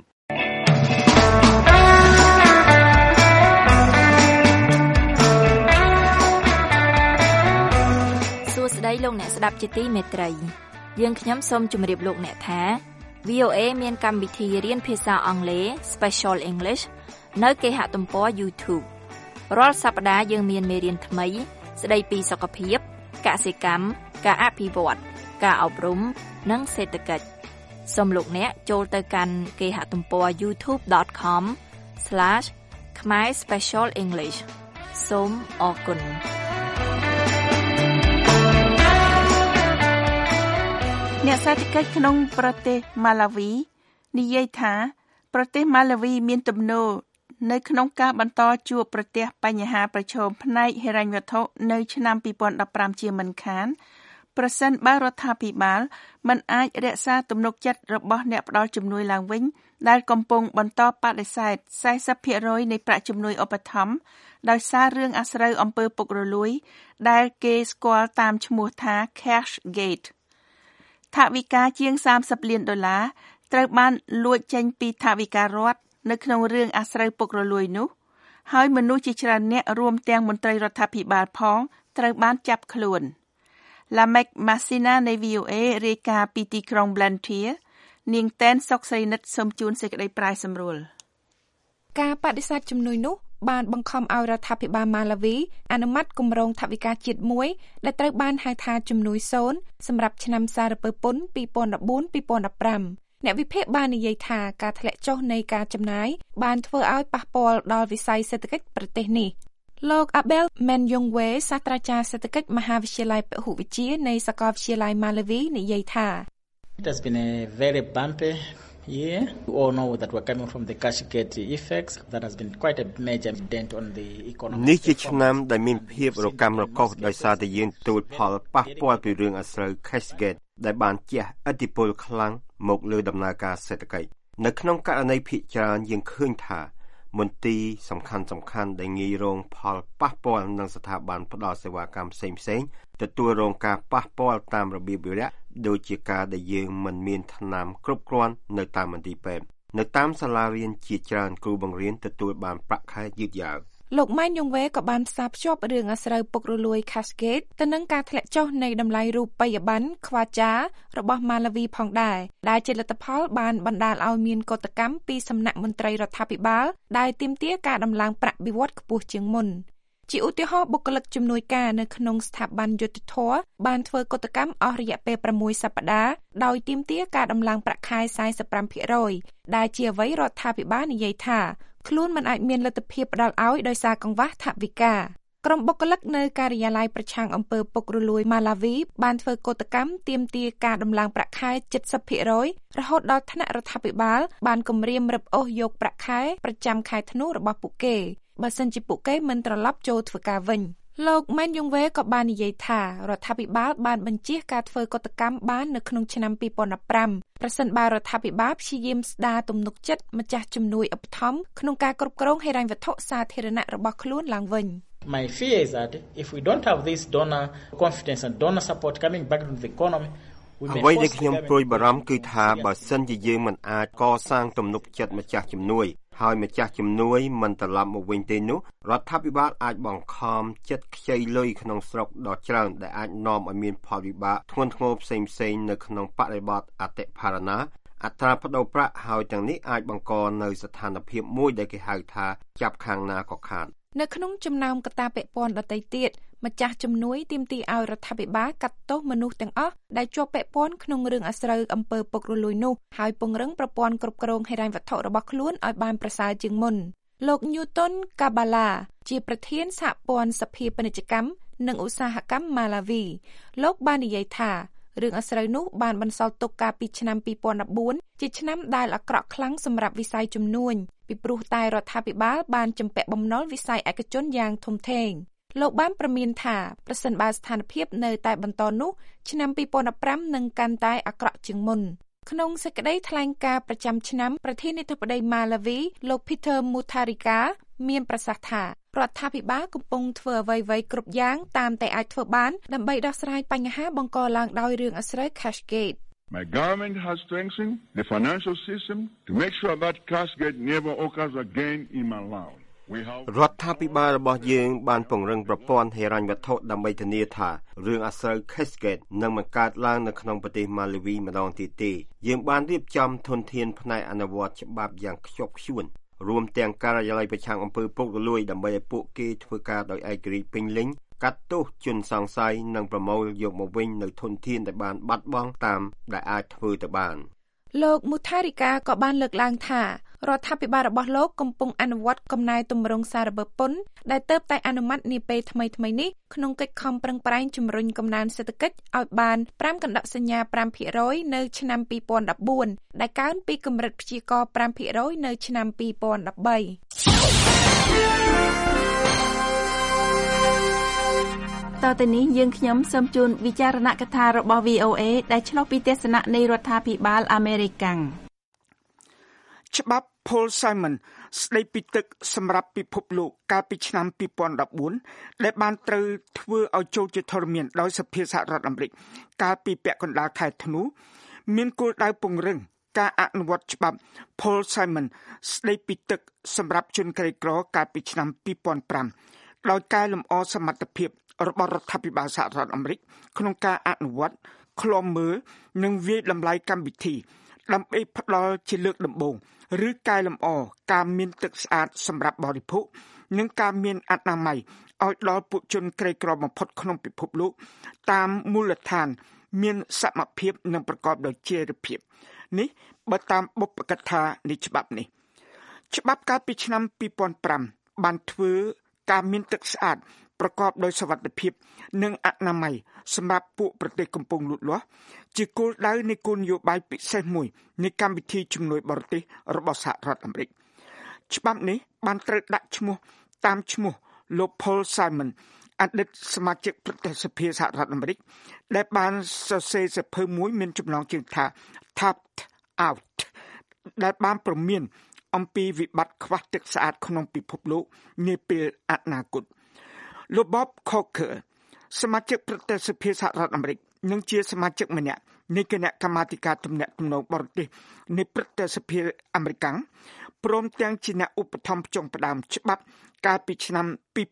សួស្តីលោកអ្នកស្ដាប់ជាទីមេត្រីយើងខ្ញុំសូមជម្រាបលោកអ្នកថា VOA មានកម្មវិធីរៀនភាសាអង់គ្លេស Special English នៅគេហទំព័រ YouTube រាល់សប្តាហ៍យើងមានមេរៀនថ្មីស្ដីពីសុខភាពកសិកម្មការអភិវឌ្ឍការអប់រំនិងសេដ្ឋកិច្ចសូមលោកអ្នកចូលទៅកាន់គេហទំព័រ youtube.com/Khmer Special English សូមអរគុណអ្នកសេដ្ឋកិច្ចក្នុងប្រទេសម៉ាឡាវីនិយាយថាប្រទេសម៉ាឡាវីមានទំនោរនៅក្នុងការបន្តជួបប្រទះបញ្ហាប្រឈមផ្នែកហិរញ្ញវត្ថុនៅឆ្នាំ2015ជាមិនខានប្រសិនបើរដ្ឋាភិបាលមិនអាចរក្សាទំនុកចិត្តរបស់អ្នកផ្ដល់ជំនួយឡើងវិញដែលកំពុងបន្តបដិសេធ 40% នៃប្រាក់ជំនួយឧបត្ថម្ភដោយសាររឿងអាស្រូវអំពើពុករលួយដែលគេស្គាល់តាមឈ្មោះថា Cashgate ថវិកាជាង$30 លានត្រូវបានលួចចេញពីថវិការដ្ឋនៅក្នុងរឿងអាស្រូវពុករលួយនោះហើយមនុស្សជាច្រើនអ្នករួមទាំងមន្ត្រីរដ្ឋាភិបាលផងត្រូវបានចាប់ខ្លួន Lamek Masina នៃ VOA រាយការណ៍ពីទីក្រុង Blantyre នាងតែនសុកស្រីនិតសូមជូនសេចក្តីប្រាយសម្រួលការបដិសេធជំនួយនោះបានបង្ខំឲ្យរដ្ឋាភិបាលម៉ាឡាវីអនុម័តគម្រោងថវិកាជាតិមួយដែលត្រូវបានហៅថាជំនួយ0សម្រាប់ឆ្នាំសារពើពន្ធ 2014-2015 អ្នកវិភាគបាននិយាយថាការធ្លាក់ចុះនៃការចំណាយបានធ្វើឲ្យប៉ះពាល់ដល់វិស័យសេដ្ឋកិច្ចប្រទេសនេះលោក Abel Menyongwe សាស្ត្រាចារ្យសេដ្ឋកិច្ចមហាវិទ្យាល័យពហុវិទ្យានៃសាកលវិទ្យាល័យ Malawi និយាយថា It has been a very bumpy year. We all know that we're coming from the Cashgate effects. That has been quite a major dent on the economy. នេះជាឆ្នាំដែលមានភាពរកាំរកូសដោយសារតែយើងទទួលផលប៉ះពាល់ពីរឿងអាស្រូវ Cashgate ដែលបានជះឥទ្ធិពលខ្លាំងមកលើដំណើរការសេដ្ឋកិច្ចនៅក្នុងករណីភាគច្រើនយើងឃើញថាមន្ទីរសំខាន់ៗដែលងាយរងផលប៉ះពាល់នឹងស្ថាប័នផ្ដល់សេវាកម្មផ្សេងៗទទួលរងការប៉ះពាល់តាមរបៀបវិរៈដូចជាការដែលយើងមិនមានថ្នាំគ្រប់គ្រាន់នៅតាមមន្ទីរពេទ្យនៅតាមសាលារៀនជាច្រើនគ្រូបង្រៀនទទួលបានប្រាក់ខែយឺតយ៉ាវលោកម៉ែនយងវ៉េក៏បានផ្សារភ្ជាប់រឿងអាស្រូវពុករលួយ Cashgate ទៅនឹងការធ្លាក់ចុះនៃតម្លៃរូបិយប័ណ្ណ Kwacha របស់ម៉ាឡាវីផងដែរដែលជាលទ្ធផលបានបណ្ដាលឲ្យមានកតកម្មពីសំណាក់មន្ត្រីរដ្ឋាភិបាលដែលទាមទារការដំឡើងប្រាក់បៀវត្សខ្ពស់ជាងមុនជាឧទាហរណ៍បុគ្គលិកជំនួយការនៅក្នុងស្ថាប័នយុត្តិធម៌បានធ្វើកតកម្មអស់រយៈពេល6សប្តាហ៍ដោយទាមទារការដំឡើងប្រាក់ខែ 45% ដែលជាអ្វីរដ្ឋាភិបាលនិយាយថាខ្លួនមិនអាចមានលទ្ធភាពផ្ដល់ឲ្យដោយសារកង្វះថវិកាក្រុមបុគ្គលិកនៅការិយាល័យប្រឆាំងអំពើពុករលួយម៉ាឡាវីបានធ្វើកតកម្មទាមទារការដំឡើងប្រាក់ខែ 70% រហូតដល់ថ្នាក់រដ្ឋាភិបាលបានគម្រាមរឹបអូសយកប្រាក់ខែប្រចាំខែធ្នូរបស់ពួកគេបើសិនជាពួកគេមិនត្រឡប់ចូលធ្វើការវិញលោកម៉ែនយងវ៉េក៏បាននិយាយថារដ្ឋាភិបាលបានបញ្ជាការធ្វើកតកម្មបាននៅក្នុងឆ្នាំ2015ប្រសិនបើរដ្ឋាភិបាលព្យាយាមស្ដារទំនុកចិត្តម្ចាស់ជំនួយឧបត្ថម្ភក្នុងការគ្រប់គ្រងហិរញ្ញវត្ថុសាធារណៈរបស់ខ្លួនឡើងវិញ My fear is that if we don't have this donor confidence and donor support coming back into the economy អ្វីដែលខ្ញុំព្រួយបារម្ភគឺថាបើសិនជាយើងមិនអាចកសាងទំនុកចិត្តម្ចាស់ជំនួយហើយម្ចាស់ជំនួយមិនត្រឡប់មកវិញទេនោះរដ្ឋាភិបាលអាចបង្ខំចិត្តខ្ចីលុយក្នុងស្រុកដ៏ច្រើនដែលអាចនាំឲ្យមានផលវិបាកធ្ងន់ធ្ងរផ្សេងៗនៅក្នុងបរិបទអតិផរណាអត្រាប្តូរប្រាក់ហើយទាំងនេះអាចបង្កនៅស្ថានភាពមួយដែលគេហៅថាចាប់ខាងណាក៏ខាតនៅក្នុងចំណោមកត្តាពាក់ព័ន្ធដទៃទៀតម្ចាស់ជំនួយទាមទារឲ្យរដ្ឋាភិបាលកាត់ទោសមនុស្សទាំងអស់ដែលជាប់ពាក់ព័ន្ធក្នុងរឿងអាស្រូវអំពើពុករលួយនោះហើយពង្រឹងប្រព័ន្ធគ្រប់គ្រងហិរញ្ញវត្ថុរបស់ខ្លួនឲ្យបានប្រសើរជាងមុនលោក Newton Kabala ជាប្រធានសហព័ន្ធសភាពាណិជ្ជកម្មនិងឧស្សាហកម្មម៉ាឡាវីលោកបាននិយាយថារឿងអាស្រូវនោះបានបន្សល់ទុកកាលពីឆ្នាំ2014ជាឆ្នាំដែលអាក្រក់ខ្លាំងសម្រាប់វិស័យជំនួញពីព្រោះតែរដ្ឋាភិបាលបានជំពាក់បំណុលវិស័យឯកជនយ៉ាងធំធេងលោកបានប្រមានថាប្រសិនបើស្ថានភាពនៅតែបន្តនោះឆ្នាំ2015នឹងកាន់តែអាក្រក់ជាងមុនក្នុងសេចក្តីថ្លែងការណ៍ប្រចាំឆ្នាំប្រធានាធិបតីម៉ាឡាវីលោក Peter Mutharika មានប្រសាសន៍ថារដ្ឋាភិបាលកំពុងធ្វើអ្វីៗគ្រប់យ៉ាងតាមតែអាចធ្វើបានដើម្បីដោះស្រាយបញ្ហាបង្កឡើងដោយរឿងអាស្រូវ Cashgate My government has strengthened the financial system to make sure that Cashgate never occurs again in Malawi. រដ្ឋាភិបាលរបស់យើងបានពង្រឹងប្រព័ន្ធហិរញ្ញវត្ថុដើម្បីធានាថារឿងអាស្រូវ Cashgate នឹងមិនកើតឡើងនៅក្នុងប្រទេសម៉ាឡាវីម្ដងទៀតទេយើងបានរៀបចំធនធានផ្នែកអនុវត្តច្បាប់យ៉ាងខ្ជាប់ខ្ជួនរួមទាំងការិយាល័យប្រឆាំងអំពើពុករលួយដើម្បីឲ្យពួកគេធ្វើការដោយឯករាជ្យពេញលេញកាត់ទោសជនសង្ស័យនិងប្រមូលយកមកវិញនៅធនធានដែលបានបាត់បង់តាមដែលអាចធ្វើទៅបានលោក Mutharika ក៏បានលើកឡើងថារដ្ឋាភិបាលរបស់លោកកំពុងអនុវត្តកំណែទម្រង់សារពើពន្ធដែលទើបតែអនុម័តនាពេលថ្មីៗនេះក្នុងកិច្ចខំប្រឹងប្រែងជំរុញកំណើនសេដ្ឋកិច្ចឲ្យបាន 5% នៅឆ្នាំ2014ដែលកើនពីកម្រិតព្យាករណ៍ 5% នៅឆ្នាំ2013 តទៅនេះយើងខ្ញុំសូមជូនវិចារណកថារបស់ VOA ដែលឆ្លុះពីទស្សនៈនៃរដ្ឋាភិបាលអាមេរិកច្បាប់ Paul Simon ស្ដីពីទឹកសម្រាប់ពិភពលោកកាលពីឆ្នាំ2014ដែលបានត្រូវធ្វើឲ្យចូលជាធរមានដោយសភាសហរដ្ឋអាមេរិកកាលពីពាក់កណ្ដាលខែធ្នូមានគោលដៅពង្រឹងការអនុវត្តច្បាប់ Paul Simon ស្ដីពីទឹកសម្រាប់ជនក្រីក្រកាលពីឆ្នាំ2005ដោយកែលម្អសមត្ថភាពរបស់រដ្ឋាភិបាលសហរដ្ឋអាមេរិកក្នុងការអនុវត្តឃ្លាំមើលនិងវាយតម្លៃកម្មវិធីដើម្បីផ្ដល់ជាលើកដំបូងឬកែលម្អការមានទឹកស្អាតសម្រាប់បរិភោគនិងការមានអនាម័យឲ្យដល់ពួកជនក្រីក្របំផុតក្នុងពិភពលោកតាមមូលដ្ឋានមានសមភាពនិងប្រកបដោយចីរភាពនេះបើតាមបុព្វកថានៃច្បាប់នេះច្បាប់កាលពីឆ្នាំ2005បានធ្វើការមានទឹកស្អាតប្រកបដោយសុវត្ថិភាពនិងអនាម័យសម្រាប់ពួកប្រទេសកំពុងលូតលាស់ជាគោលដៅនៃគោលនយោបាយពិសេសមួយនៃកម្មវិធីជំនួយបរទេសរបស់សហរដ្ឋអាមេរិកច្បាប់នេះបានត្រូវដាក់ឈ្មោះតាមឈ្មោះលោក Paul Simon អតីតសមាជិកប្រតិសភាសហរដ្ឋអាមេរិកដែលបានសរសេរសៀវភៅមួយមានចំណងជើងថា Tapped Out ដែលបានព្រមានអំពីវិបត្តិខ្វះទឹកស្អាតក្នុងពិភពលោកនាពេលអនាគតលោក Bob Corker សមាជិកប្រតិសភាសហរដ្ឋអាមេរិកនិងជាសមាជិកម្នាក់នៃគណៈកម្មាធិការទំនាក់ទំនងបរទេសនៃប្រតិសភាអាមេរិកព្រមទាំងជាអ្នកឧបត្ថម្ភចុងផ្ដើមច្បាប់កាលពីឆ្នាំ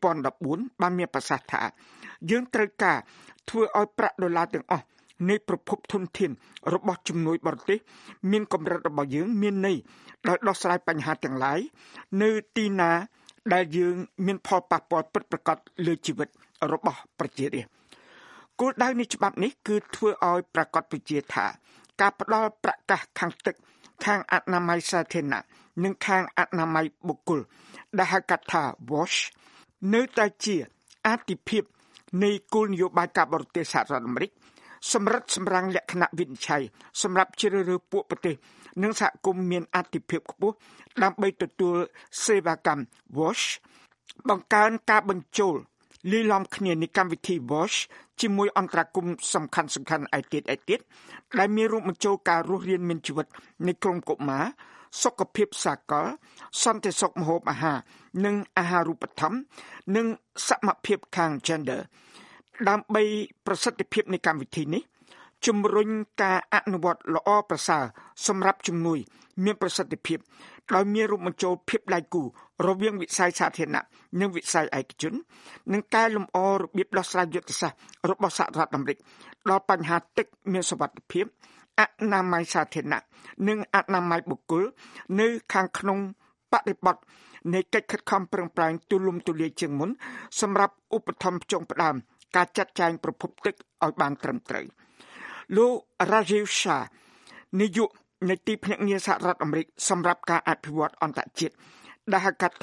2014បានមានប្រសាសន៍ថាយើងត្រូវការធ្វើឲ្យប្រាក់ដុល្លារទាំងអស់នៃប្រភពធនធានរបស់ជំនួយបរទេសមានកម្រិតរបស់យើងមានន័យដោយដោះស្រាយបញ្ហាទាំងឡាយនៅទីណាដែលយើងមានផលប៉ះពាល់ពិតប្រាកដលើជីវិតរបស់ប្រជារាស្ត្រគោលដៅនៃច្បាប់នេះគឺធ្វើឲ្យប្រកាសពជាថាការផ្ដល់ប្រកាសខាងទឹកខាងអនាម័យសាធារណៈនិងខាងអនាម័យបុគ្គលដែលហៅកាត់ថា WASH នៅតែជាអាទិភាពនៃគោលនយោបាយការបរទេសសហរដ្ឋអាមេរិកសម្រិតសម្រាំងលក្ខណៈវិនិច្ឆ័យសម្រាប់ជ្រើសរើសពួកប្រទេសនិងសហគមន៍មានអាទិភាពខ្ពស់ដើម្បីទទួលសេវាកម្ម WASH បង្កើនការបញ្ចូលលាយឡំគ្នានៃកម្មវិធី WASH ជាមួយអន្តរកម្មសំខាន់ៗឯទៀតដែលមានរួមបញ្ចូលការរស់រានមានជីវិតនៃក្រុមកុមារសុខភាពសាកលសន្តិសុខម្ហូបអាហារនិងអាហារូបត្ថម្ភនិងសមភាពខាង gender ដើម្បីប្រសិទ្ធភាពនៃកម្មវិធីនេះជំរុញការអនុវត្តល្អប្រសើរសម្រាប់ជំនួយមានប្រសិទ្ធភាពដោយមានរួមបញ្ចូលភាពដៃគូរវាងវិស័យសាធារណៈនិងវិស័យឯកជននិងកែលម្អរបៀបដោះស្រាយយុទ្ធសាស្ត្ររបស់សហរដ្ឋអាមេរិកដល់បញ្ហាទឹកមានសុវត្ថិភាពអនាម័យសាធារណៈនិងអនាម័យបុគ្គលនៅខាងក្នុងបរិបទនៃកិច្ចខិតខំប្រឹងប្រែងទូលំទូលាយជាងមុនសម្រាប់ឧបត្ថម្ភចុងផ្ដើមការចាត់ចែងប្រភពទឹកឲ្យបានត្រឹមត្រូវលោក Rajiv Shah នាយកនៃទីភ្នាក់ងារសហរដ្ឋអាមេរិកសម្រាប់ការអភិវឌ្ឍអន្តរជាតិដែលហៅកាត់ថា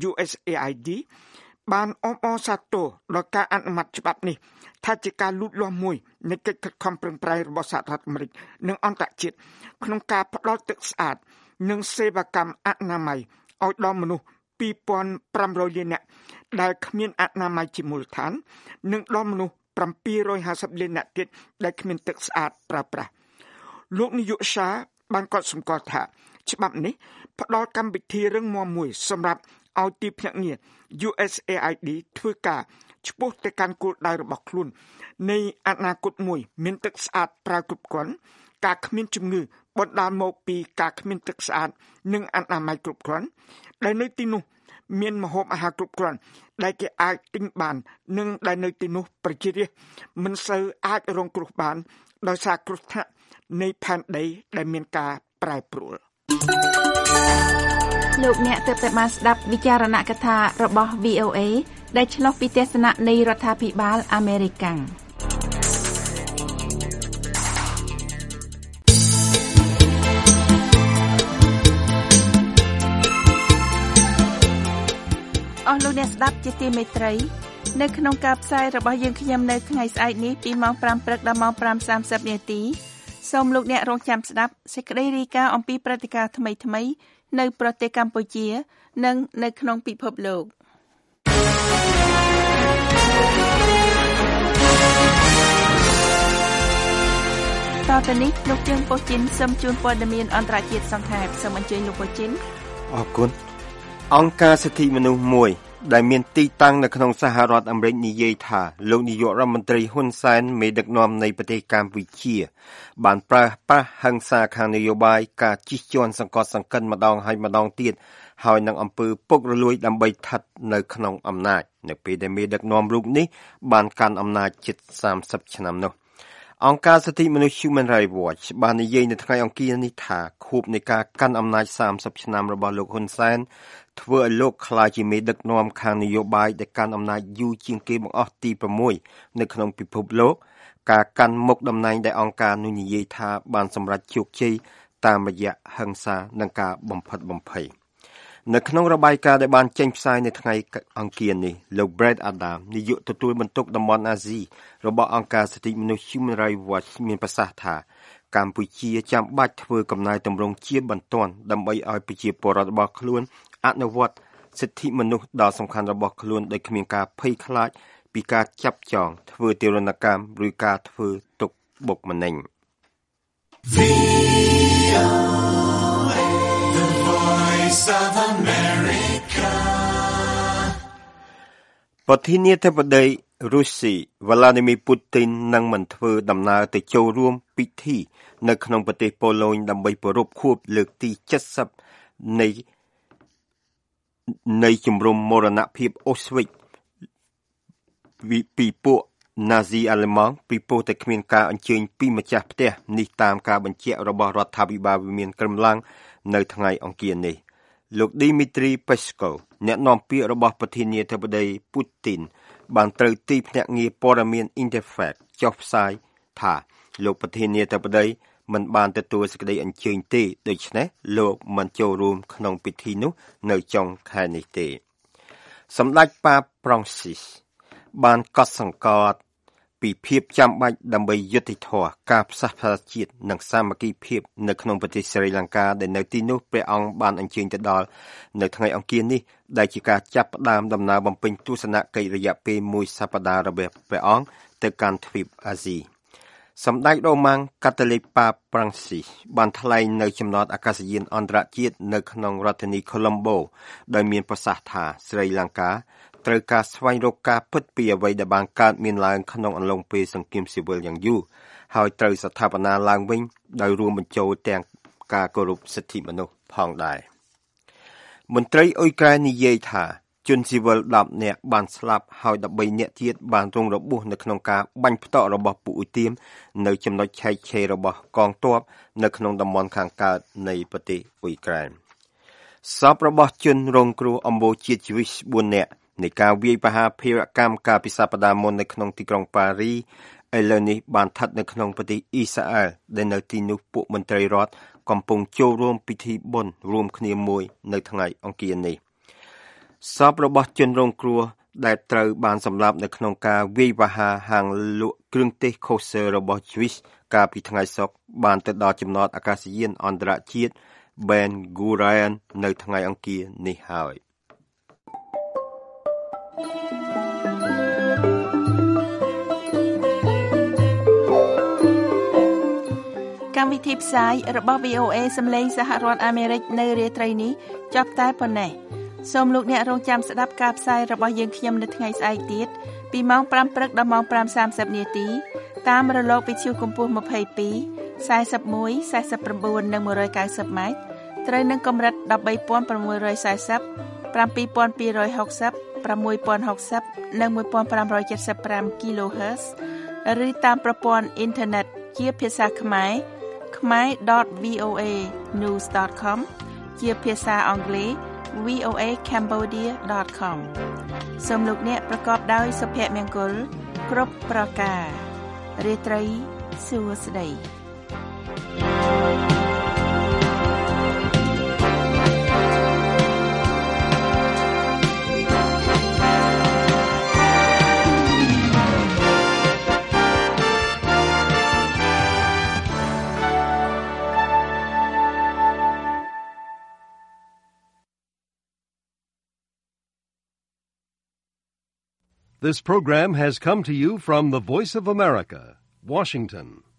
USAID បានអបអរសាទរដល់ការអនុម័តច្បាប់នេះថាជាការលូតលាស់មួយនៃកិច្ចខិតខំប្រឹងប្រែងរបស់សហរដ្ឋអាមេរិកនិងអន្តរជាតិក្នុងការផ្ដល់ទឹកស្អាតនិងសេវាកម្មអនាម័យឲ្យដល់មនុស្ស 2,500 លាននាក់ដែលគ្មានអនាម័យជាមូលដ្ឋាននិងដល់មនុស្ស 750 លាននាក់ទៀតដែលគ្មានទឹកស្អាតប្រើប្រាស់លោកនាយកសាបានកត់សម្គាល់ថាច្បាប់នេះផ្ដល់កម្មវិធីរឹងមាំមួយសម្រាប់ឲ្យទីភ្នាក់ងារ USAID ធ្វើការឆ្ពោះទៅកាន់គោលដៅរបស់ខ្លួននៃអនាគតមួយមានទឹកស្អាតប្រើគ្រប់គ្រាន់ការគ្មានជំងឺបណ្ដាលមកពីការគ្មានទឹកស្អាតនិងអនាម័យគ្រប់គ្រាន់ដែលនៅទីនោះមានម្ហូបអាហារគ្រប់គ្រាន់ដែលគេអាចទិញបាននិងដែលនៅទីនោះប្រជារាស្ត្រមិនសូវអាចរងគ្រោះបានដោយសារគ្រោះថ្នាក់នៃផែនដីដែលមានការប្រែប្រួលលោកអ្នកទើបតែបានស្ដាប់វិចារណកថារបស់ VOA ដែលឆ្លុះពីទស្សនៈនៃរដ្ឋាភិបាលអាមេរិកអស់លោកអ្នកស្ដាប់ជាទីមេត្រីនៅក្នុងការផ្សាយរបស់យើងខ្ញុំនៅថ្ងៃស្អែកនេះពីម៉ោង 5 ព្រឹកដល់ម៉ោង 5:30 នាទីសូមលោកអ្នករងចាំស្ដាប់សេចក្តីរាយការណ៍អំពីព្រឹត្តិការណ៍ថ្មីៗនៅប្រទេសកម្ពុជានិងនៅក្នុងពិភពលោកទៅនេះលោកយើងប៉ូជីនសូមជូនព័ត៌មានអន្តរជាតិសង្ខេបសូមអញ្ជើញលោកប៉ូជីនអរគុណអង្គការសិទ្ធិមនុស្សមួយដែលមានទីតាំងនៅក្នុងសហរដ្ឋអាមេរិកនិយាយថាលោកនាយករដ្ឋមន្ត្រីហ៊ុនសែនមេដឹកនាំនៃប្រទេសកម្ពុជាបានប្រើប្រាស់ហិង្សាខាងនយោបាយការជិះជាន់សង្កត់សង្កិនម្ដងហើយម្ដងទៀតហើយនឹងអំពើពុករលួយដើម្បីស្ថិតនៅក្នុងអំណាចនៅពេលដែលមេដឹកនាំរូបនេះបានកាន់អំណាចជិត30ឆ្នាំនោះអង្គការសិទ្ធិមនុស្ស Human Rights Watch បាននិយាយនៅថ្ងៃអង្គារនេះថាខួបនៃការកាន់អំណាច30ឆ្នាំរបស់លោកហ៊ុនសែនធ្វើឲ្យលោកក្លាយជាមេដឹកនាំខាងនយោបាយដែលកាន់អំណាចយូរជាងគេបង្អស់ទី6នៅក្នុងពិភពលោកការកាន់មុខតំណែងដែលអង្គការនោះនិយាយថាបានសម្រេចជោគជ័យតាមរយៈហិង្សានិងការបំផិតបំភ័យនៅក្នុងរបាយការណ៍ដែលបានចេញផ្សាយនៅថ្ងៃអង្គារនេះលោក Brett Adam នាយកទទួលបន្ទុកតំបន់អាស៊ីរបស់អង្គការសិទ្ធិមនុស្ស Human Rights Watch មានប្រសាសន៍ថាកម្ពុជាចាំបាច់ធ្វើកំណែទម្រង់ជាបន្ទាន់ដើម្បីឲ្យប្រជាពលរដ្ឋរបស់ខ្លួនអនុវត្តសិទ្ធិមនុស្សដ៏សំខាន់របស់ខ្លួនដោយគ្មានការភ័យខ្លាចពីការចាប់ចងធ្វើទារុណកម្មឬការធ្វើទុកបុកម្នេញប្រធានាធិបតីរុស្ស៊ី Vladimir Putin នឹងមិនធ្វើដំណើរទៅចូលរួមពិធីនៅក្នុងប្រទេសប៉ូឡូញដើម្បីប្រារព្ធខួបលើកទី70នៃជំរំមរណភាពអូស្វីចពីពួកណាស៊ីអាល្លឺម៉ង់ពីព្រោះតែគ្មានការអញ្ជើញពីម្ចាស់ផ្ទះនេះតាមការបញ្ជាក់របស់រដ្ឋាភិបាលវិមានក្រឹមឡើងនៅថ្ងៃអង្គារនេះលោក Dmitry Peskov អ្នកនាំពាក្យរបស់ប្រធានាធិបតី Putin បានត្រូវទីភ្នាក់ងារព័ត៌មាន Interfax ចុះផ្សាយថាលោកប្រធានាធិបតីមិនបានទទួលសេចក្តីអញ្ជើញទេដូច្នេះលោកមិនចូលរួមក្នុងពិធីនោះនៅចុងខែនេះទេសម្ដេចប៉ាហ្វ្រង់ស៊ីសបានកត់សម្គាល់ពីភាពចាំបាច់ដើម្បីយុត្តិធម៌ការផ្សះផ្សាជាតិនិងសាមគ្គីភាពនៅក្នុងប្រទេសស្រីលង្កាដែលនៅទីនោះព្រះអង្គបានអញ្ជើញទៅដល់នៅថ្ងៃអង្គារនេះដែលជាការចាប់ផ្ដើមដំណើរបំពេញទស្សនកិច្ចរយៈពេល1សប្តាហ៍របស់ព្រះអង្គទៅកាន់ទ្វីបអាស៊ីសម្ដេចរ៉ូម៉ាំងកាតូលិកប៉ាហ្វ្រង់ស៊ីសបានថ្លែងនៅចំណតអាកាសយានអន្តរជាតិនៅក្នុងរដ្ឋធានី Colombo ដោយមានប្រសាសន៍ថាស្រីលង្កាត្រូវការស្វែងរកការពិតពីអ្វីដែលបានកើតមានឡើងក្នុងអំឡុងពេលសង្គ្រាមស៊ីវិលយ៉ាងយូរហើយត្រូវស្ថាបនាឡើងវិញដោយរួមបញ្ចូលទាំងការគោរពសិទ្ធិមនុស្សផងដែរមន្ត្រីអ៊ុយក្រែននិយាយថាជនស៊ីវិល10នាក់បានស្លាប់ហើយ13នាក់ទៀតបានរងរបួសនៅក្នុងការបាញ់ផ្ទក់របស់ពួកឧទាមនៅចំណុចឆែកឆេររបស់កងទ័ពនៅក្នុងតំបន់ខាងកើតនៃប្រទេសអ៊ុយក្រែនសពរបស់ជនរងគ្រោះអំបូរជាតិជីវិត4នាក់នៃការវាយប្រហារភេរកម្មកាលពីសប្តាហ៍មុននៅក្នុងទីក្រុងប៉ារីឥឡូវនេះបានស្ថិតនៅក្នុងប្រទេសអ៊ីស្រាអែលដែលនៅទីនោះពួកមន្ត្រីរដ្ឋកំពុងចូលរួមពិធីបុណ្យរួមគ្នាមួយនៅថ្ងៃអង្គារនេះសពរបស់ជនរងគ្រោះដែលត្រូវបានសម្លាប់នៅក្នុងការវាយប្រហារហាងលក់គ្រឿងទេសខូសើរបស់ Jewish កាលពីថ្ងៃសុក្របានទៅដល់ចំណតអាកាសយានអន្តរជាតិ Ben Gurion នៅថ្ងៃអង្គារនេះហើយកម្មវិធីផ្សាយរបស់ VOA សម្លេងសហរដ្ឋអាមេរិកនៅរាត្រីនេះចប់តែប៉ុណ្ណេះសូមលោកអ្នករងចាំស្ដាប់ការផ្សាយរបស់យើងខ្ញុំនៅថ្ងៃស្អែកទៀតពីម៉ោង 5 ព្រឹកដល់ម៉ោង 5:30 នាទីតាមរលកវិទ្យុកម្ពស់ 22 41 49 និង 190 ម៉ែត្រត្រូវនឹងកម្រិត 13640 7260 6060 និង 1575 kHz ឬតាមប្រព័ន្ធអ៊ីនធឺណិតជាភាសាខ្មែរ khmer.voanews.com ជាភាសាអង់គ្លេស voacambodia.com សូមលោកអ្នកប្រកបដោយសុភមង្គលគ្រប់ប្រការរាត្រីសួស្តី This program has come to you from the Voice of America, Washington.